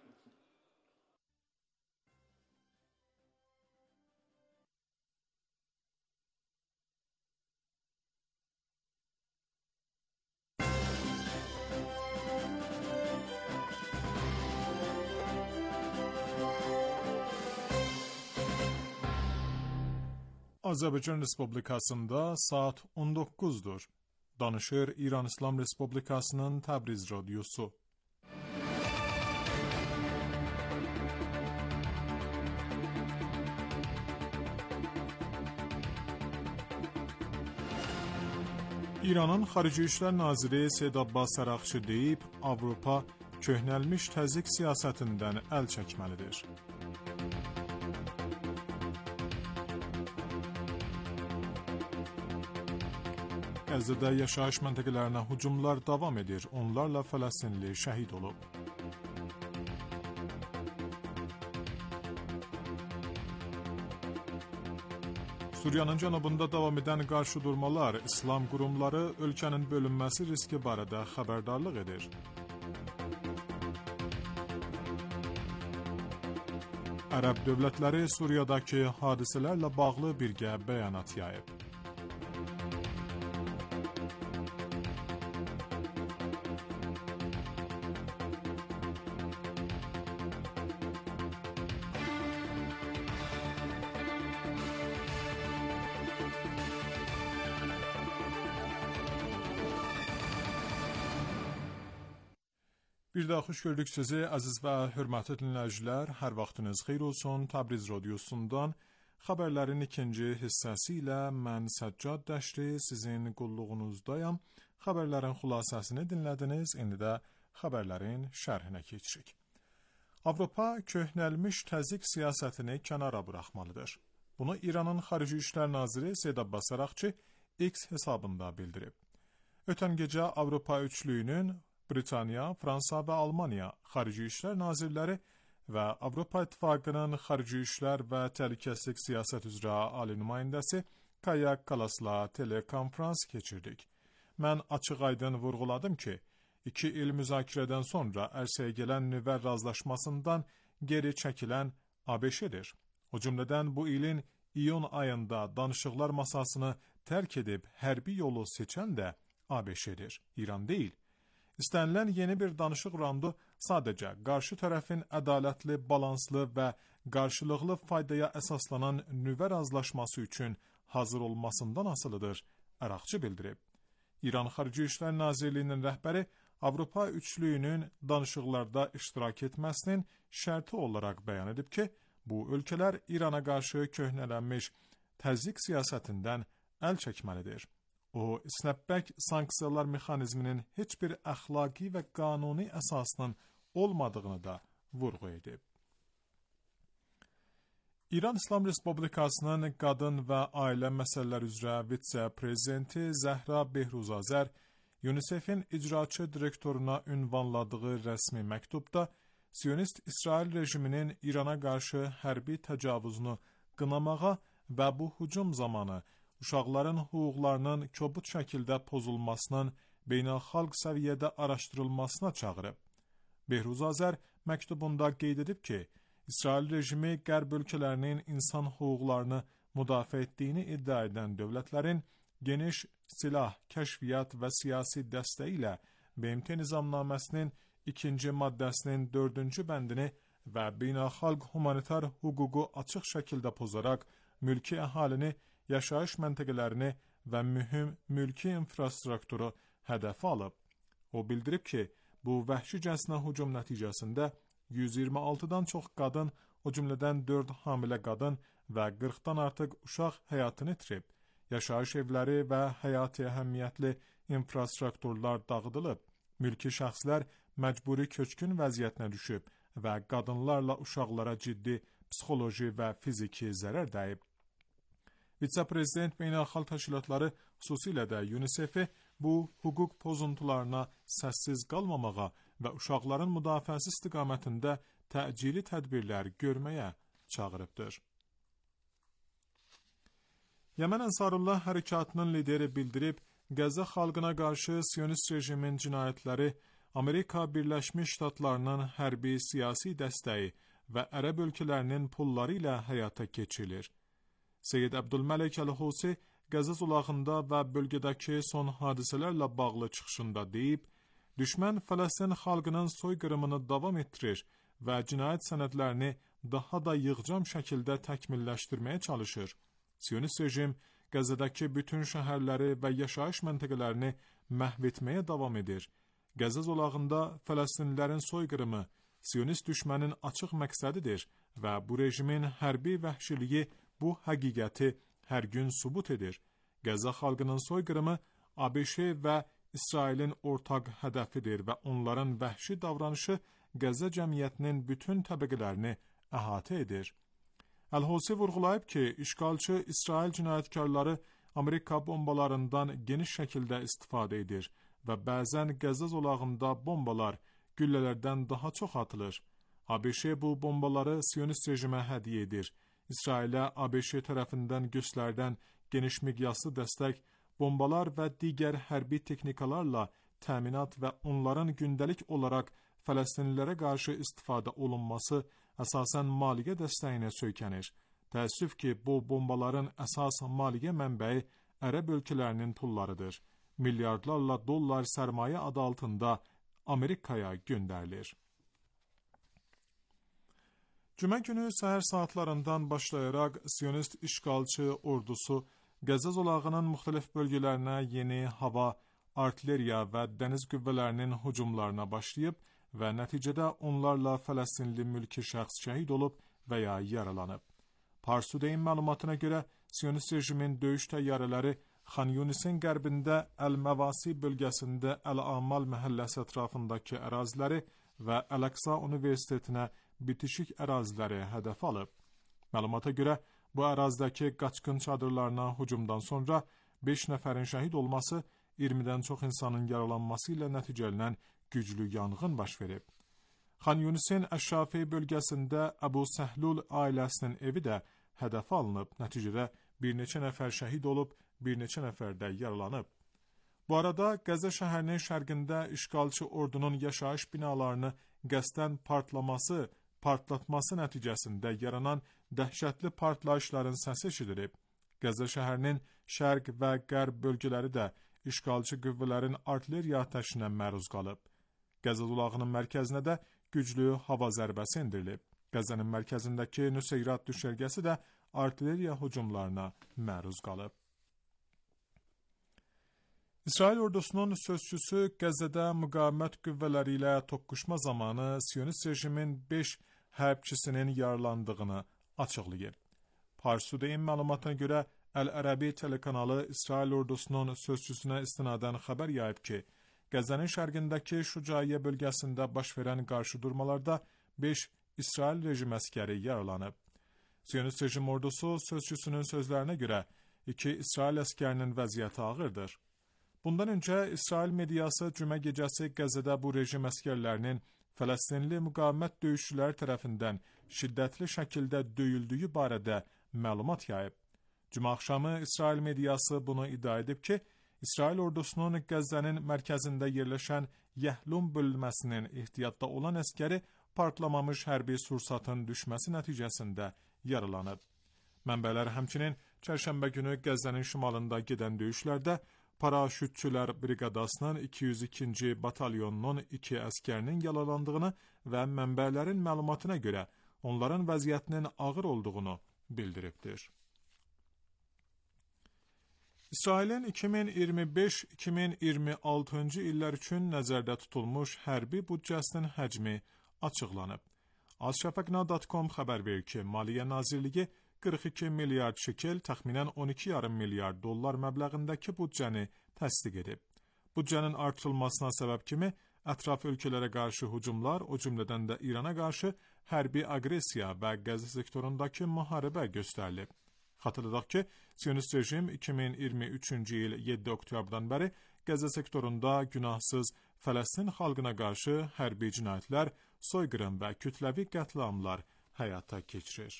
S1: Azərbaycan Respublikasında saat 19'dur. Danışır İran İslam Respublikasının Təbriz Radyosu. İranın Xarici İşlər Naziri Seyid Abbas Araqçı deyib, Avropa köhnəlmiş təzyiq siyasətindən əl çəkməlidir. Qəzzədə yaşayış məntəqələrinə hücumlar davam edir. Onlarla Fələstinli şəhid olub. Suriyanın cənubunda davam edən qarşıdurmalar, İslam qurumları ölkənin bölünməsi riski barədə xəbərdarlıq edir. Ərəb dövlətləri Suriyadakı hadisələrlə bağlı birgə bəyanat yayıb. Bir daha xoş gördük sizi əziz və hörmətli dinləyicilər. Hər vaxtınız xeyir olsun. Təbriz Radyosundan xəbərlərin ikinci hissəsi ilə mən Səccad Dəşri sizin qulluğunuzdayam. Xəbərlərin xülasəsini dinlədiniz. İndi də xəbərlərin şərhinə keçirik. Avropa köhnəlmiş təzyiq siyasətini kənara buraxmalıdır. Bunu İranın Xarici İşlər Naziri Seyid Abbas Araqçı X hesabında bildirib. Ötən gecə Avropa üçlüyünün Britaniya, Fransa və Almaniya Xarici İşlər Nazirləri və Avropa İttifaqının Xarici İşlər və Təhlükəsizlik Siyasət üzrə Ali nümayəndəsi Kaya Kalasla telekonferans keçirdik. Mən açıq-aydın vurğuladım ki, 2 il müzakirədən sonra ərsəyə gələn nüvə razılaşmasından geri çəkilən ABŞ-dir. O cümlədən bu ilin iyun ayında danışıqlar masasını tərk edib hərbi yolu seçən də ABŞ-dir, İran deyil. İstənilən yeni bir danışıq raundu sadəcə qarşı tərəfin ədalətli, balanslı və qarşılıqlı faydaya əsaslanan nüvə razılaşması üçün hazır olmasından asılıdır, Araqçı bildirib. İran Xarici İşlər Nazirliyinin rəhbəri Avropa üçlüyünün danışıqlarda iştirak etməsinin şərti olaraq bəyan edib ki, bu ölkələr İrana qarşı köhnələnmiş təzyiq siyasətindən əl çəkməlidir. O, snapback sanksiyalar mexanizminin heç bir əxlaqi və qanuni əsasının olmadığını da vurğu edib. İran İslam Respublikasının Qadın və Ailə Məsələləri üzrə vitse-prezidenti Zəhra Behruzazər, UNICEF-in icraçı direktoruna ünvanladığı rəsmi məktubda Siyonist İsrail rejiminin İrana qarşı hərbi təcavüzünü qınamağa və bu hücum zamanı uşaqların hüquqlarının kobud şəkildə pozulmasının beynəlxalq səviyyədə araşdırılmasına çağırıb. Behruzazər məktubunda qeyd edib ki, İsrail rejimi qərb ölkələrinin insan hüquqlarını müdafiə etdiyini iddia edən dövlətlərin geniş silah, kəşfiyyat və siyasi dəstəyi ilə BMT nizamnaməsinin 2-ci maddəsinin 4-cü bəndini və beynəlxalq humanitar hüququ açıq şəkildə pozaraq mülki əhalini, yaşayış məntəqələrini və mühüm mülki infrastrukturu hədəfə alıb. O bildirib ki, bu vəhşicəsinə hücum nəticəsində 126-dan çox qadın, o cümlədən 4 hamilə qadın və 40-dan artıq uşaq həyatını itirib. Yaşayış evləri və həyati əhəmiyyətli infrastrukturlar dağıdılıb. Mülki şəxslər məcburi köçkün vəziyyətinə düşüb. və qadınlarla uşaqlara ciddi psixoloji və fiziki zərər dəyib. Vitse-prezident Beynəlxalq Təşkilatları, xüsusilə də UNICEF-i bu hüquq pozuntularına səssiz qalmamağa və uşaqların müdafiəsi istiqamətində təcili tədbirlər görməyə çağırıbdır. Yəmən Ənsarullah hərəkatının lideri bildirib, Qəzza xalqına qarşı Siyonist rejimin cinayətləri Amerika Birləşmiş Ştatlarının hərbi siyasi dəstəyi və ərəb ölkələrinin pulları ilə həyata keçirilir. Seyyid Əbdülməlik Əl-Husi Qəzza zolağında və bölgədəki son hadisələrlə bağlı çıxışında deyib, düşmən Fələstin xalqının soyqırımını davam etdirir və cinayət sənədlərini daha da yığcam şəkildə təkmilləşdirməyə çalışır. Siyonist rejim Qəzzadakı bütün şəhərləri və yaşayış məntəqələrini məhv etməyə davam edir. Qəzza zolağında Fələstinlilərin soyqırımı Siyonist düşmənin açıq məqsədidir və bu rejimin hərbi vəhşiliyi bu həqiqəti hər gün sübut edir. Qəzza xalqının soyqırımı ABŞ və İsrailin ortaq hədəfidir və onların vəhşi davranışı Qəzza cəmiyyətinin bütün təbəqələrini əhatə edir. Əl-Husi vurğulayıb ki, işğalçı İsrail cinayətkarları Amerika bombalarından geniş şəkildə istifadə edir və bəzən Qəzza zolağında bombalar güllələrdən daha çox atılır. ABŞ bu bombaları Siyonist rejimə hədiyyə edir. İsrailə ABŞ tərəfindən göstərilən geniş miqyaslı dəstək, bombalar və digər hərbi texnikalarla təminat və onların gündəlik olaraq Fələstinlilərə qarşı istifadə olunması əsasən maliyyə dəstəyinə söykənir. Təəssüf ki, bu bombaların əsas maliyyə mənbəyi ərəb ölkələrinin pullarıdır. Milyardlarla dollar sərmayə adı altında Amerikaya göndərilir. Cümə günü səhər saatlarından başlayaraq Siyonist işğalçı ordusu Qəzza zolağının müxtəlif bölgələrinə yeni hava, artilleriya və dəniz qüvvələrinin hücumlarına başlayıb və nəticədə onlarla Fələstinli mülki şəxs şəhid olub və ya yaralanıb. Pars Today-in məlumatına görə Siyonist rejimin döyüş təyyarələri Xan Yunis'in qərbində Əl-Məvasi bölgəsində Əl-Amal məhəlləsi ətrafındakı əraziləri və Əl-Əqsa Universitetinə bitişik əraziləri hədəf alıb. Məlumata görə, bu ərazidəki qaçqın çadırlarına hücumdan sonra 5 nəfərin şəhid olması, 20-dən çox insanın yaralanması ilə nəticələnən güclü yanğın baş verib. Xan Yunis'in Əş-Şafi bölgəsində Əbu Səhlul ailəsinin evi də hədəf alınıb, nəticədə bir neçə nəfər şəhid olub, bir neçə nəfər də yaralanıb. Bu arada Qəzza şəhərinin şərqində işğalçı ordunun yaşayış binalarını qəsdən partlatması nəticəsində yaranan dəhşətli partlayışların səsi eşidilib. Qəzza şəhərinin şərq və qərb bölgələri də işğalçı qüvvələrin artilleriya atəşinə məruz qalıb. Qəzza zolağının mərkəzinə də güclü hava zərbəsi endirilib. Qəzzanın mərkəzindəki Nüseyrat düşərgəsi də artilleriya hücumlarına məruz qalıb. İsrail ordusunun sözçüsü Qəzzada müqavimət qüvvələri ilə toqquşma zamanı Siyonist rejimin 5 hərbçisinin yaralandığını açıqlayıb. Pars Today-in məlumatına görə Əl-Ərəbi telekanalı İsrail ordusunun sözçüsünə istinadən xəbər yayıb ki, Qəzzanın şərqindəki Şucaiyə bölgəsində baş verən qarşıdurmalarda 5 İsrail rejim əskəri yaralanıb. Siyonist rejim ordusu sözçüsünün sözlərinə görə 2 İsrail əskərinin vəziyyəti ağırdır. Bundan öncə İsrail mediası cümə gecəsi Qəzzada bu rejim əskərlərinin Fələstinli müqavimət döyüşçüləri tərəfindən şiddətli şəkildə döyüldüyü barədə məlumat yayıb. Cümə axşamı İsrail mediası bunu iddia edib ki, İsrail ordusunun Qəzzanın mərkəzində yerləşən Yəhlum bölməsinin ehtiyatda olan əskəri partlamamış hərbi sursatın düşməsi nəticəsində yaralanıb. Mənbələr həmçinin çərşənbə günü Qəzzanın şimalında gedən döyüşlərdə Paraşütçülər briqadasının 202-ci batalyonunun 2 əskərinin yaralandığını və mənbələrin məlumatına görə onların vəziyyətinin ağır olduğunu bildiribdir. İsrailin 2025-2026-cı illər üçün nəzərdə tutulmuş hərbi büdcəsinin həcmi açıqlanıb. Azşafaqna.com xəbər verir ki, Maliyyə Nazirliyi 42 milyard şekel, təxminən 12,5 milyard dollar məbləğindəki büdcəni təsdiq edib. Büdcənin artırılmasına səbəb kimi ətraf ölkələrə qarşı hücumlar, o cümlədən də İrana qarşı hərbi aqressiya və Qəzza sektorundakı müharibə göstərilib. Xatırladaq ki, Siyonist rejim 2023-cü il 7 oktyabrdan bəri Qəzza sektorunda günahsız Fələstin xalqına qarşı hərbi cinayətlər, soyqırım və kütləvi qətliamlar həyata keçirir.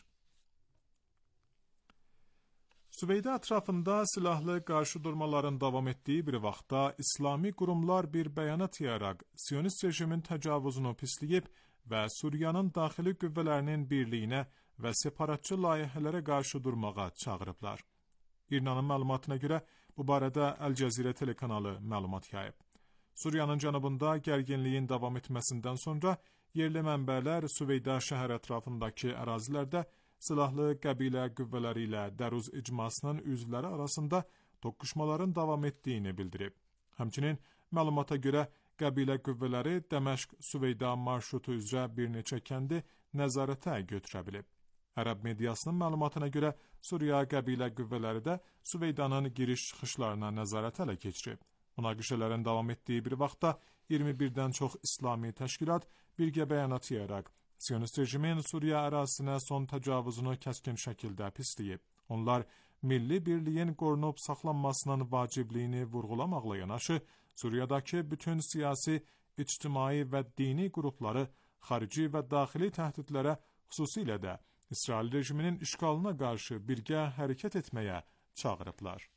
S1: Süveydə ətrafında silahlı qarşıdurmaların davam etdiyi bir vaxtda İslami qurumlar bir bəyanat yayaraq Siyonist rejimin təcavüzünü pisləyib və Suriyanın daxili qüvvələrinin birliyinə və separatçı layihələrə qarşı durmağa çağırıblar. İrnanın məlumatına görə bu barədə Əl Cəzirə telekanalı məlumat yayıb. Suriyanın cənubunda gərginliyin davam etməsindən sonra yerli mənbələr Süveyda şəhər ətrafındakı ərazilərdə silahlı qəbilə qüvvələri ilə Dəruz icmasının üzvləri arasında toqquşmaların davam etdiyini bildirib. Həmçinin məlumata görə qəbilə qüvvələri Dəməşq-Süveyda marşrutu üzrə bir neçə kəndi nəzarətə götürə bilib. Ərəb mediasının məlumatına görə Suriya qəbilə qüvvələri də Süveydanın giriş-çıxışlarına nəzarət ələ keçirib. Münaqişələrin davam etdiyi bir vaxtda 21-dən çox İslami təşkilat birgə bəyanat yayaraq Siyonist rejimin Suriya ərazisinə son təcavüzünü kəskin şəkildə pisləyib. Onlar milli birliyin qorunub saxlanmasının vacibliyini vurğulamaqla yanaşı, Suriyadakı bütün siyasi, ictimai və dini qrupları xarici və daxili təhdidlərə, xüsusilə də İsrail rejiminin işğalına qarşı birgə hərəkət etməyə çağırıblar.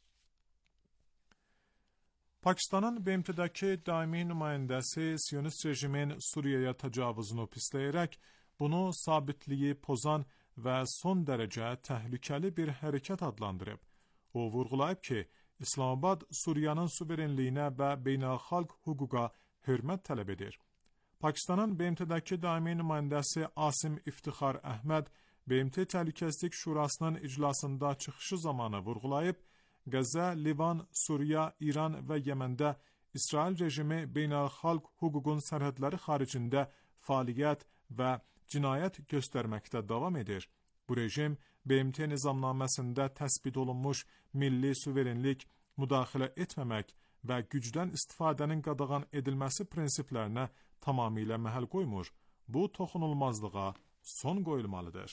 S1: Pakistanın BMT-dəki daimi nümayəndəsi Siyonist rejimin Suriyaya təcavüzünü pisləyərək, bunu sabitliyi pozan və son dərəcə təhlükəli bir hərəkət adlandırıb. O vurğulayıb ki, İslamabad Suriyanın suverenliyinə və beynəlxalq hüquqa hörmət tələb edir. Pakistanın BMT-dəki daimi nümayəndəsi Asim İftixar Əhməd, BMT Təhlükəsizlik Şurasının iclasında çıxışı zamanı vurğulayıb, Qəzza, Livan, Suriya, İran və Yəməndə İsrail rejimi beynəlxalq hüququn sərhədləri xaricində fəaliyyət və cinayət göstərməkdə davam edir. Bu rejim BMT nizamnaməsində təsbit olunmuş milli suverenlik, müdaxilə etməmək və gücdən istifadənin qadağan edilməsi prinsiplərinə tamamilə məhəl qoymur. Bu toxunulmazlığa son qoyulmalıdır.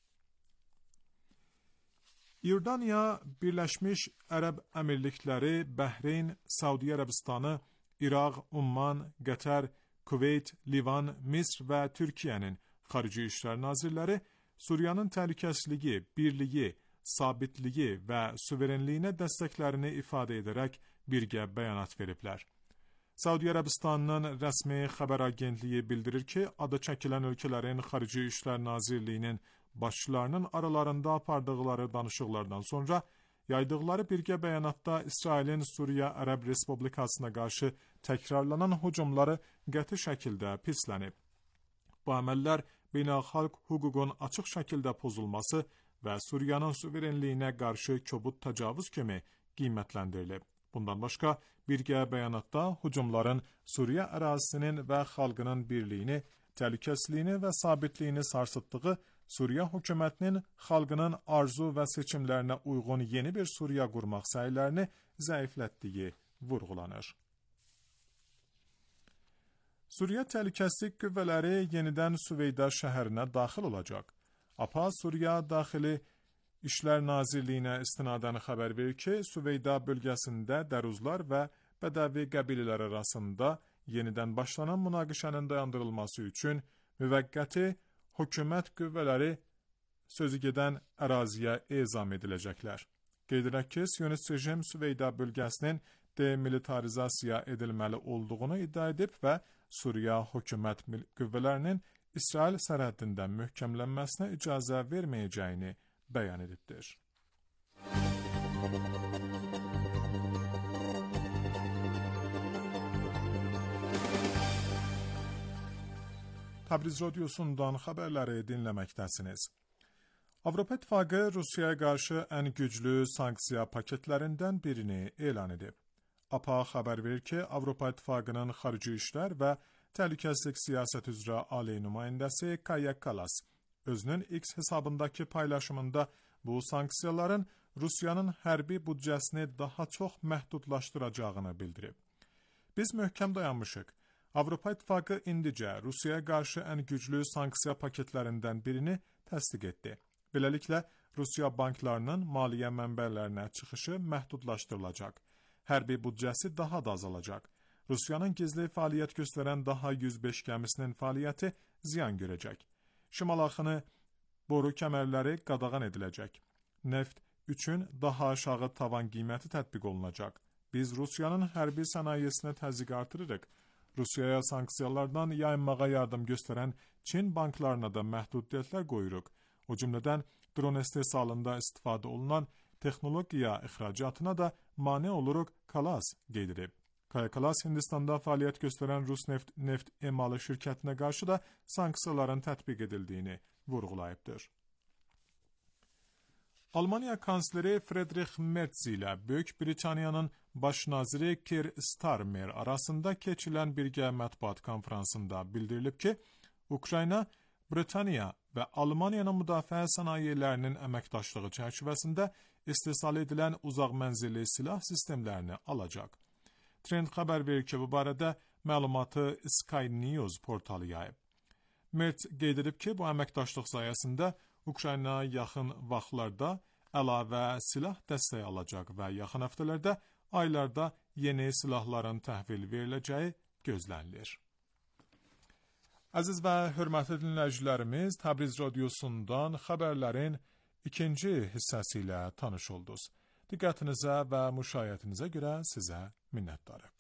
S1: İordaniya, Birləşmiş Ərəb Əmirlikləri, Bəhreyn, Səudiyyə Ərəbistanı, İraq, Umman, Qətər, Kuveyt, Livan, Misr və Türkiyənin xarici işlər nazirləri Suriyanın təhlükəsizliyi, birliyi, sabitliyi və suverenliyinə dəstəklərini ifadə edərək birgə bəyanat veriblər. Səudiyyə Ərəbistanının rəsmi xəbər agentliyi bildirir ki, adı çəkilən ölkələrin xarici işlər nazirliyinin başçılarının aralarında apardıqları danışıqlardan sonra yaydıqları birgə bəyanatda İsrailin Suriya Ərəb Respublikasına qarşı təkrarlanan hücumları qəti şəkildə pislənib. Bu əməllər beynəlxalq hüququn açıq şəkildə pozulması və Suriyanın suverenliyinə qarşı kobud təcavüz kimi qiymətləndirilib. Bundan başqa, birgə bəyanatda hücumların Suriya ərazisinin və xalqının birliyini, təhlükəsizliyini və sabitliyini sarsıtdığı, Suriya hökumətinin xalqının arzu və seçimlərinə uyğun yeni bir Suriya qurmaq səylərini zəiflətdiyi vurğulanır. Suriya Təhlükəsizlik Qüvvələri yenidən Süveyda şəhərinə daxil olacaq. APA Suriya Daxili İşlər Nazirliyinə istinadən xəbər verir ki, Süveyda bölgəsində Dəruzlar və Bədəvi qəbilələr arasında yenidən başlanan münaqişənin dayandırılması üçün müvəqqəti hökumət qüvvələri sözü gedən əraziyə ezam ediləcəklər. Qeyd edək ki, Siyonist rejim Süveyda bölgəsinin demilitarizasiya edilməli olduğunu iddia edib və Suriya hökumət qüvvələrinin İsrail sərhədində möhkəmlənməsinə icazə verməyəcəyini bəyan edibdir. Təbriz radiosundan xəbərləri dinləməkdəsiniz. Avropa İttifaqı Rusiyaya qarşı ən güclü sanksiya paketlərindən birini elan edib. APA xəbər verir ki, Avropa İttifaqının xarici işlər və təhlükəsizlik siyasət üzrə ali nümayəndəsi Kaja Kallas özünün X hesabındakı paylaşımında bu sanksiyaların Rusiyanın hərbi büdcəsini daha çox məhdudlaşdıracağını bildirib. Biz möhkəm dayanmışıq. Avropa İttifaqı indicə Rusiyaya qarşı ən güclü sanksiya paketlərindən birini təsdiq etdi. Beləliklə, Rusiya banklarının maliyyə mənbələrinə çıxışı məhdudlaşdırılacaq. Hərbi büdcəsi daha da azalacaq. Rusiyanın gizli fəaliyyət göstərən daha 105 gəmisinin fəaliyyəti ziyan görəcək. Şimal axını boru kəmərləri qadağan ediləcək. Neft üçün daha aşağı tavan qiyməti tətbiq olunacaq. Biz Rusiyanın hərbi sənayesinə təzyiq artırırıq. Rusiyaya sanksiyalardan yayınmağa yardım göstərən Çin banklarına da məhdudiyyətlər qoyuruq. O cümlədən dron istehsalında istifadə olunan texnologiya ixracatına da mane oluruq, Kalas qeyd edib. Kaya Kalas Hindistanda fəaliyyət göstərən Rus neft emalı şirkətinə qarşı da sanksiyaların tətbiq edildiyini vurğulayıbdır. Almaniya kansleri Friedrich Merz ilə Böyük Britaniyanın baş naziri Keir Starmer arasında keçilən birgə mətbuat konferansında bildirilib ki, Ukrayna, Britaniya və Almaniyanın müdafiə sənayelərinin əməkdaşlığı çərçivəsində istehsal edilən uzaq mənzilli silah sistemlərini alacaq. Trend xəbər verir ki, bu barədə məlumatı Sky News portalı yayıb. Merz qeyd edib ki, bu əməkdaşlıq sayəsində Ukrayna yaxın vaxtlarda əlavə silah dəstəyi alacaq və yaxın həftələrdə, aylarda yeni silahların təhvil veriləcəyi gözlənilir. Əziz və hörmətli dinləyicilərimiz, Təbriz radiosundan xəbərlərin ikinci hissəsi ilə tanış oldunuz. Diqqətinizə və müşahiyyətinizə görə sizə minnətdarıq.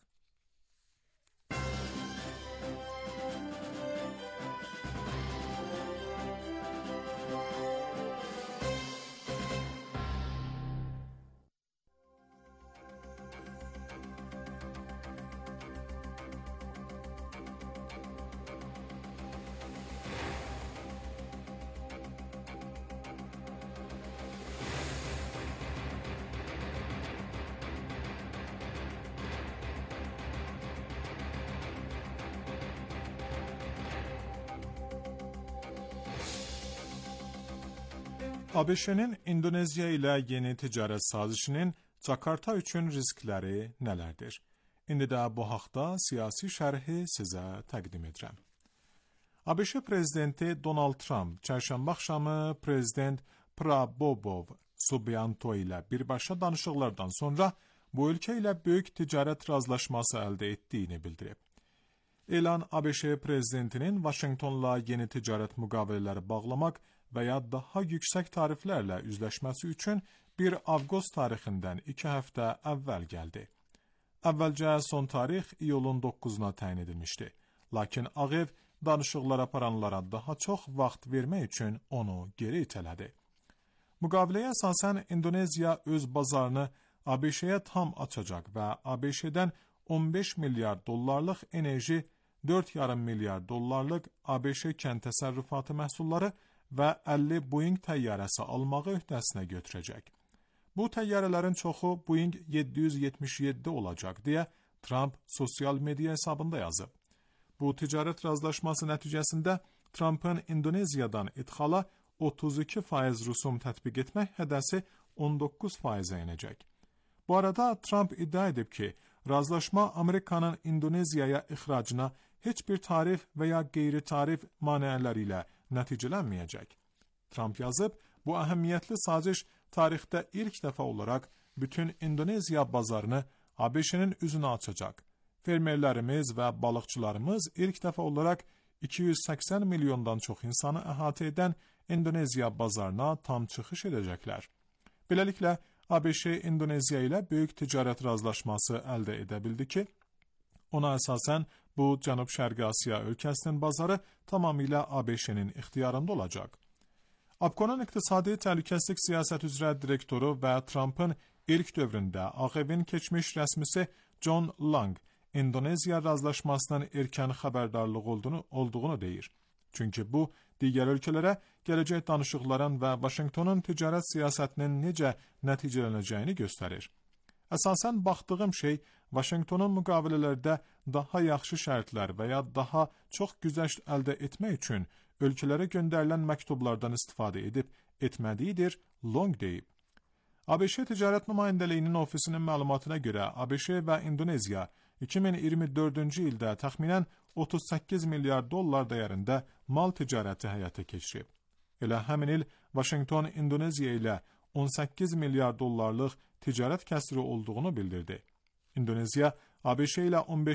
S1: ABŞ-nin İndoneziya ilə yeni ticarət sazişinin Jakarta üçün riskləri nələrdir? İndi də bu haqda siyasi şərhi sizə təqdim edirəm. ABŞ prezidenti Donald Trump çərşənbə axşamı prezident Prabowo Subianto ilə birbaşa danışıqlardan sonra bu ölkə ilə böyük ticarət razılaşması əldə etdiyini bildirib. Elan ABŞ prezidentinin Vaşinqtonla yeni ticarət müqavilələri bağlamaq və ya daha yüksək tariflərlə üzləşməsi üçün 1 avqust tarixindən 2 həftə əvvəl gəldi. Əvvəlcə son tarix iyulun 9-una təyin edilmişdi. Lakin Ağ Ev danışıqlar aparanlara daha çox vaxt vermək üçün onu geri itələdi. Müqaviləyə əsasən İndoneziya öz bazarını ABŞ-yə tam açacaq və ABŞ-dən 15 milyard dollarlıq enerji, 4,5 milyard dollarlıq ABŞ kənd təsərrüfatı məhsulları və 50 Boeing təyyarəsi almağı öhdəsinə götürəcək. Bu təyyarələrin çoxu Boeing 777 olacaq deyə Trump sosial media hesabında yazıb. Bu ticarət razılaşması nəticəsində Trumpın İndoneziyadan idxala 32% rüsum tətbiq etmək hədəsi 19%-ə enəcək. Bu arada Trump iddia edib ki, razılaşma Amerikanın İndoneziyaya ixracına heç bir tarif və ya qeyri-tarif maneələri ilə nəticələnməyəcək. Trump yazıb, bu əhəmiyyətli saziş tarixdə ilk dəfə olaraq bütün İndoneziya bazarını ABŞ-nin üzünə açacaq. Fermerlərimiz və balıqçılarımız ilk dəfə olaraq 280 milyondan çox insanı əhatə edən İndoneziya bazarına tam çıxış edəcəklər. Beləliklə, ABŞ İndoneziya ilə böyük ticarət razılaşması əldə edə bildi ki, ona əsasən bu Cənub-Şərqi Asiya ölkəsinin bazarı tamamilə ABŞ-nin ixtiyarında olacaq. APCO-nun İqtisadi Təhlükəsizlik Siyasət üzrə direktoru və Trumpın ilk dövründə Ağ Evin keçmiş rəsmisi John Long, İndoneziya razılaşmasının erkən xəbərdarlıq olduğunu deyir. Çünki bu, digər ölkələrə gələcək danışıqların və Vaşinqtonun ticarət siyasətinin necə nəticələnəcəyini göstərir. Əsasən baxdığım şey, Vaşinqtonun müqavilələrdə daha yaxşı şərtlər və ya daha çox güzəşt əldə etmək üçün ölkələrə göndərilən məktublardan istifadə edib etmədiyidir, Long deyib. ABŞ Ticarət Nümayəndəliyinin ofisinin məlumatına görə, ABŞ və İndoneziya 2024-cü ildə təxminən 38 milyar dollar dəyərində mal ticarəti həyata keçirib. Elə həmin il Washington İndoneziya ilə 18 milyar dollarlıq ticarət kəsri olduğunu bildirdi. İndoneziya ABŞ ilə 15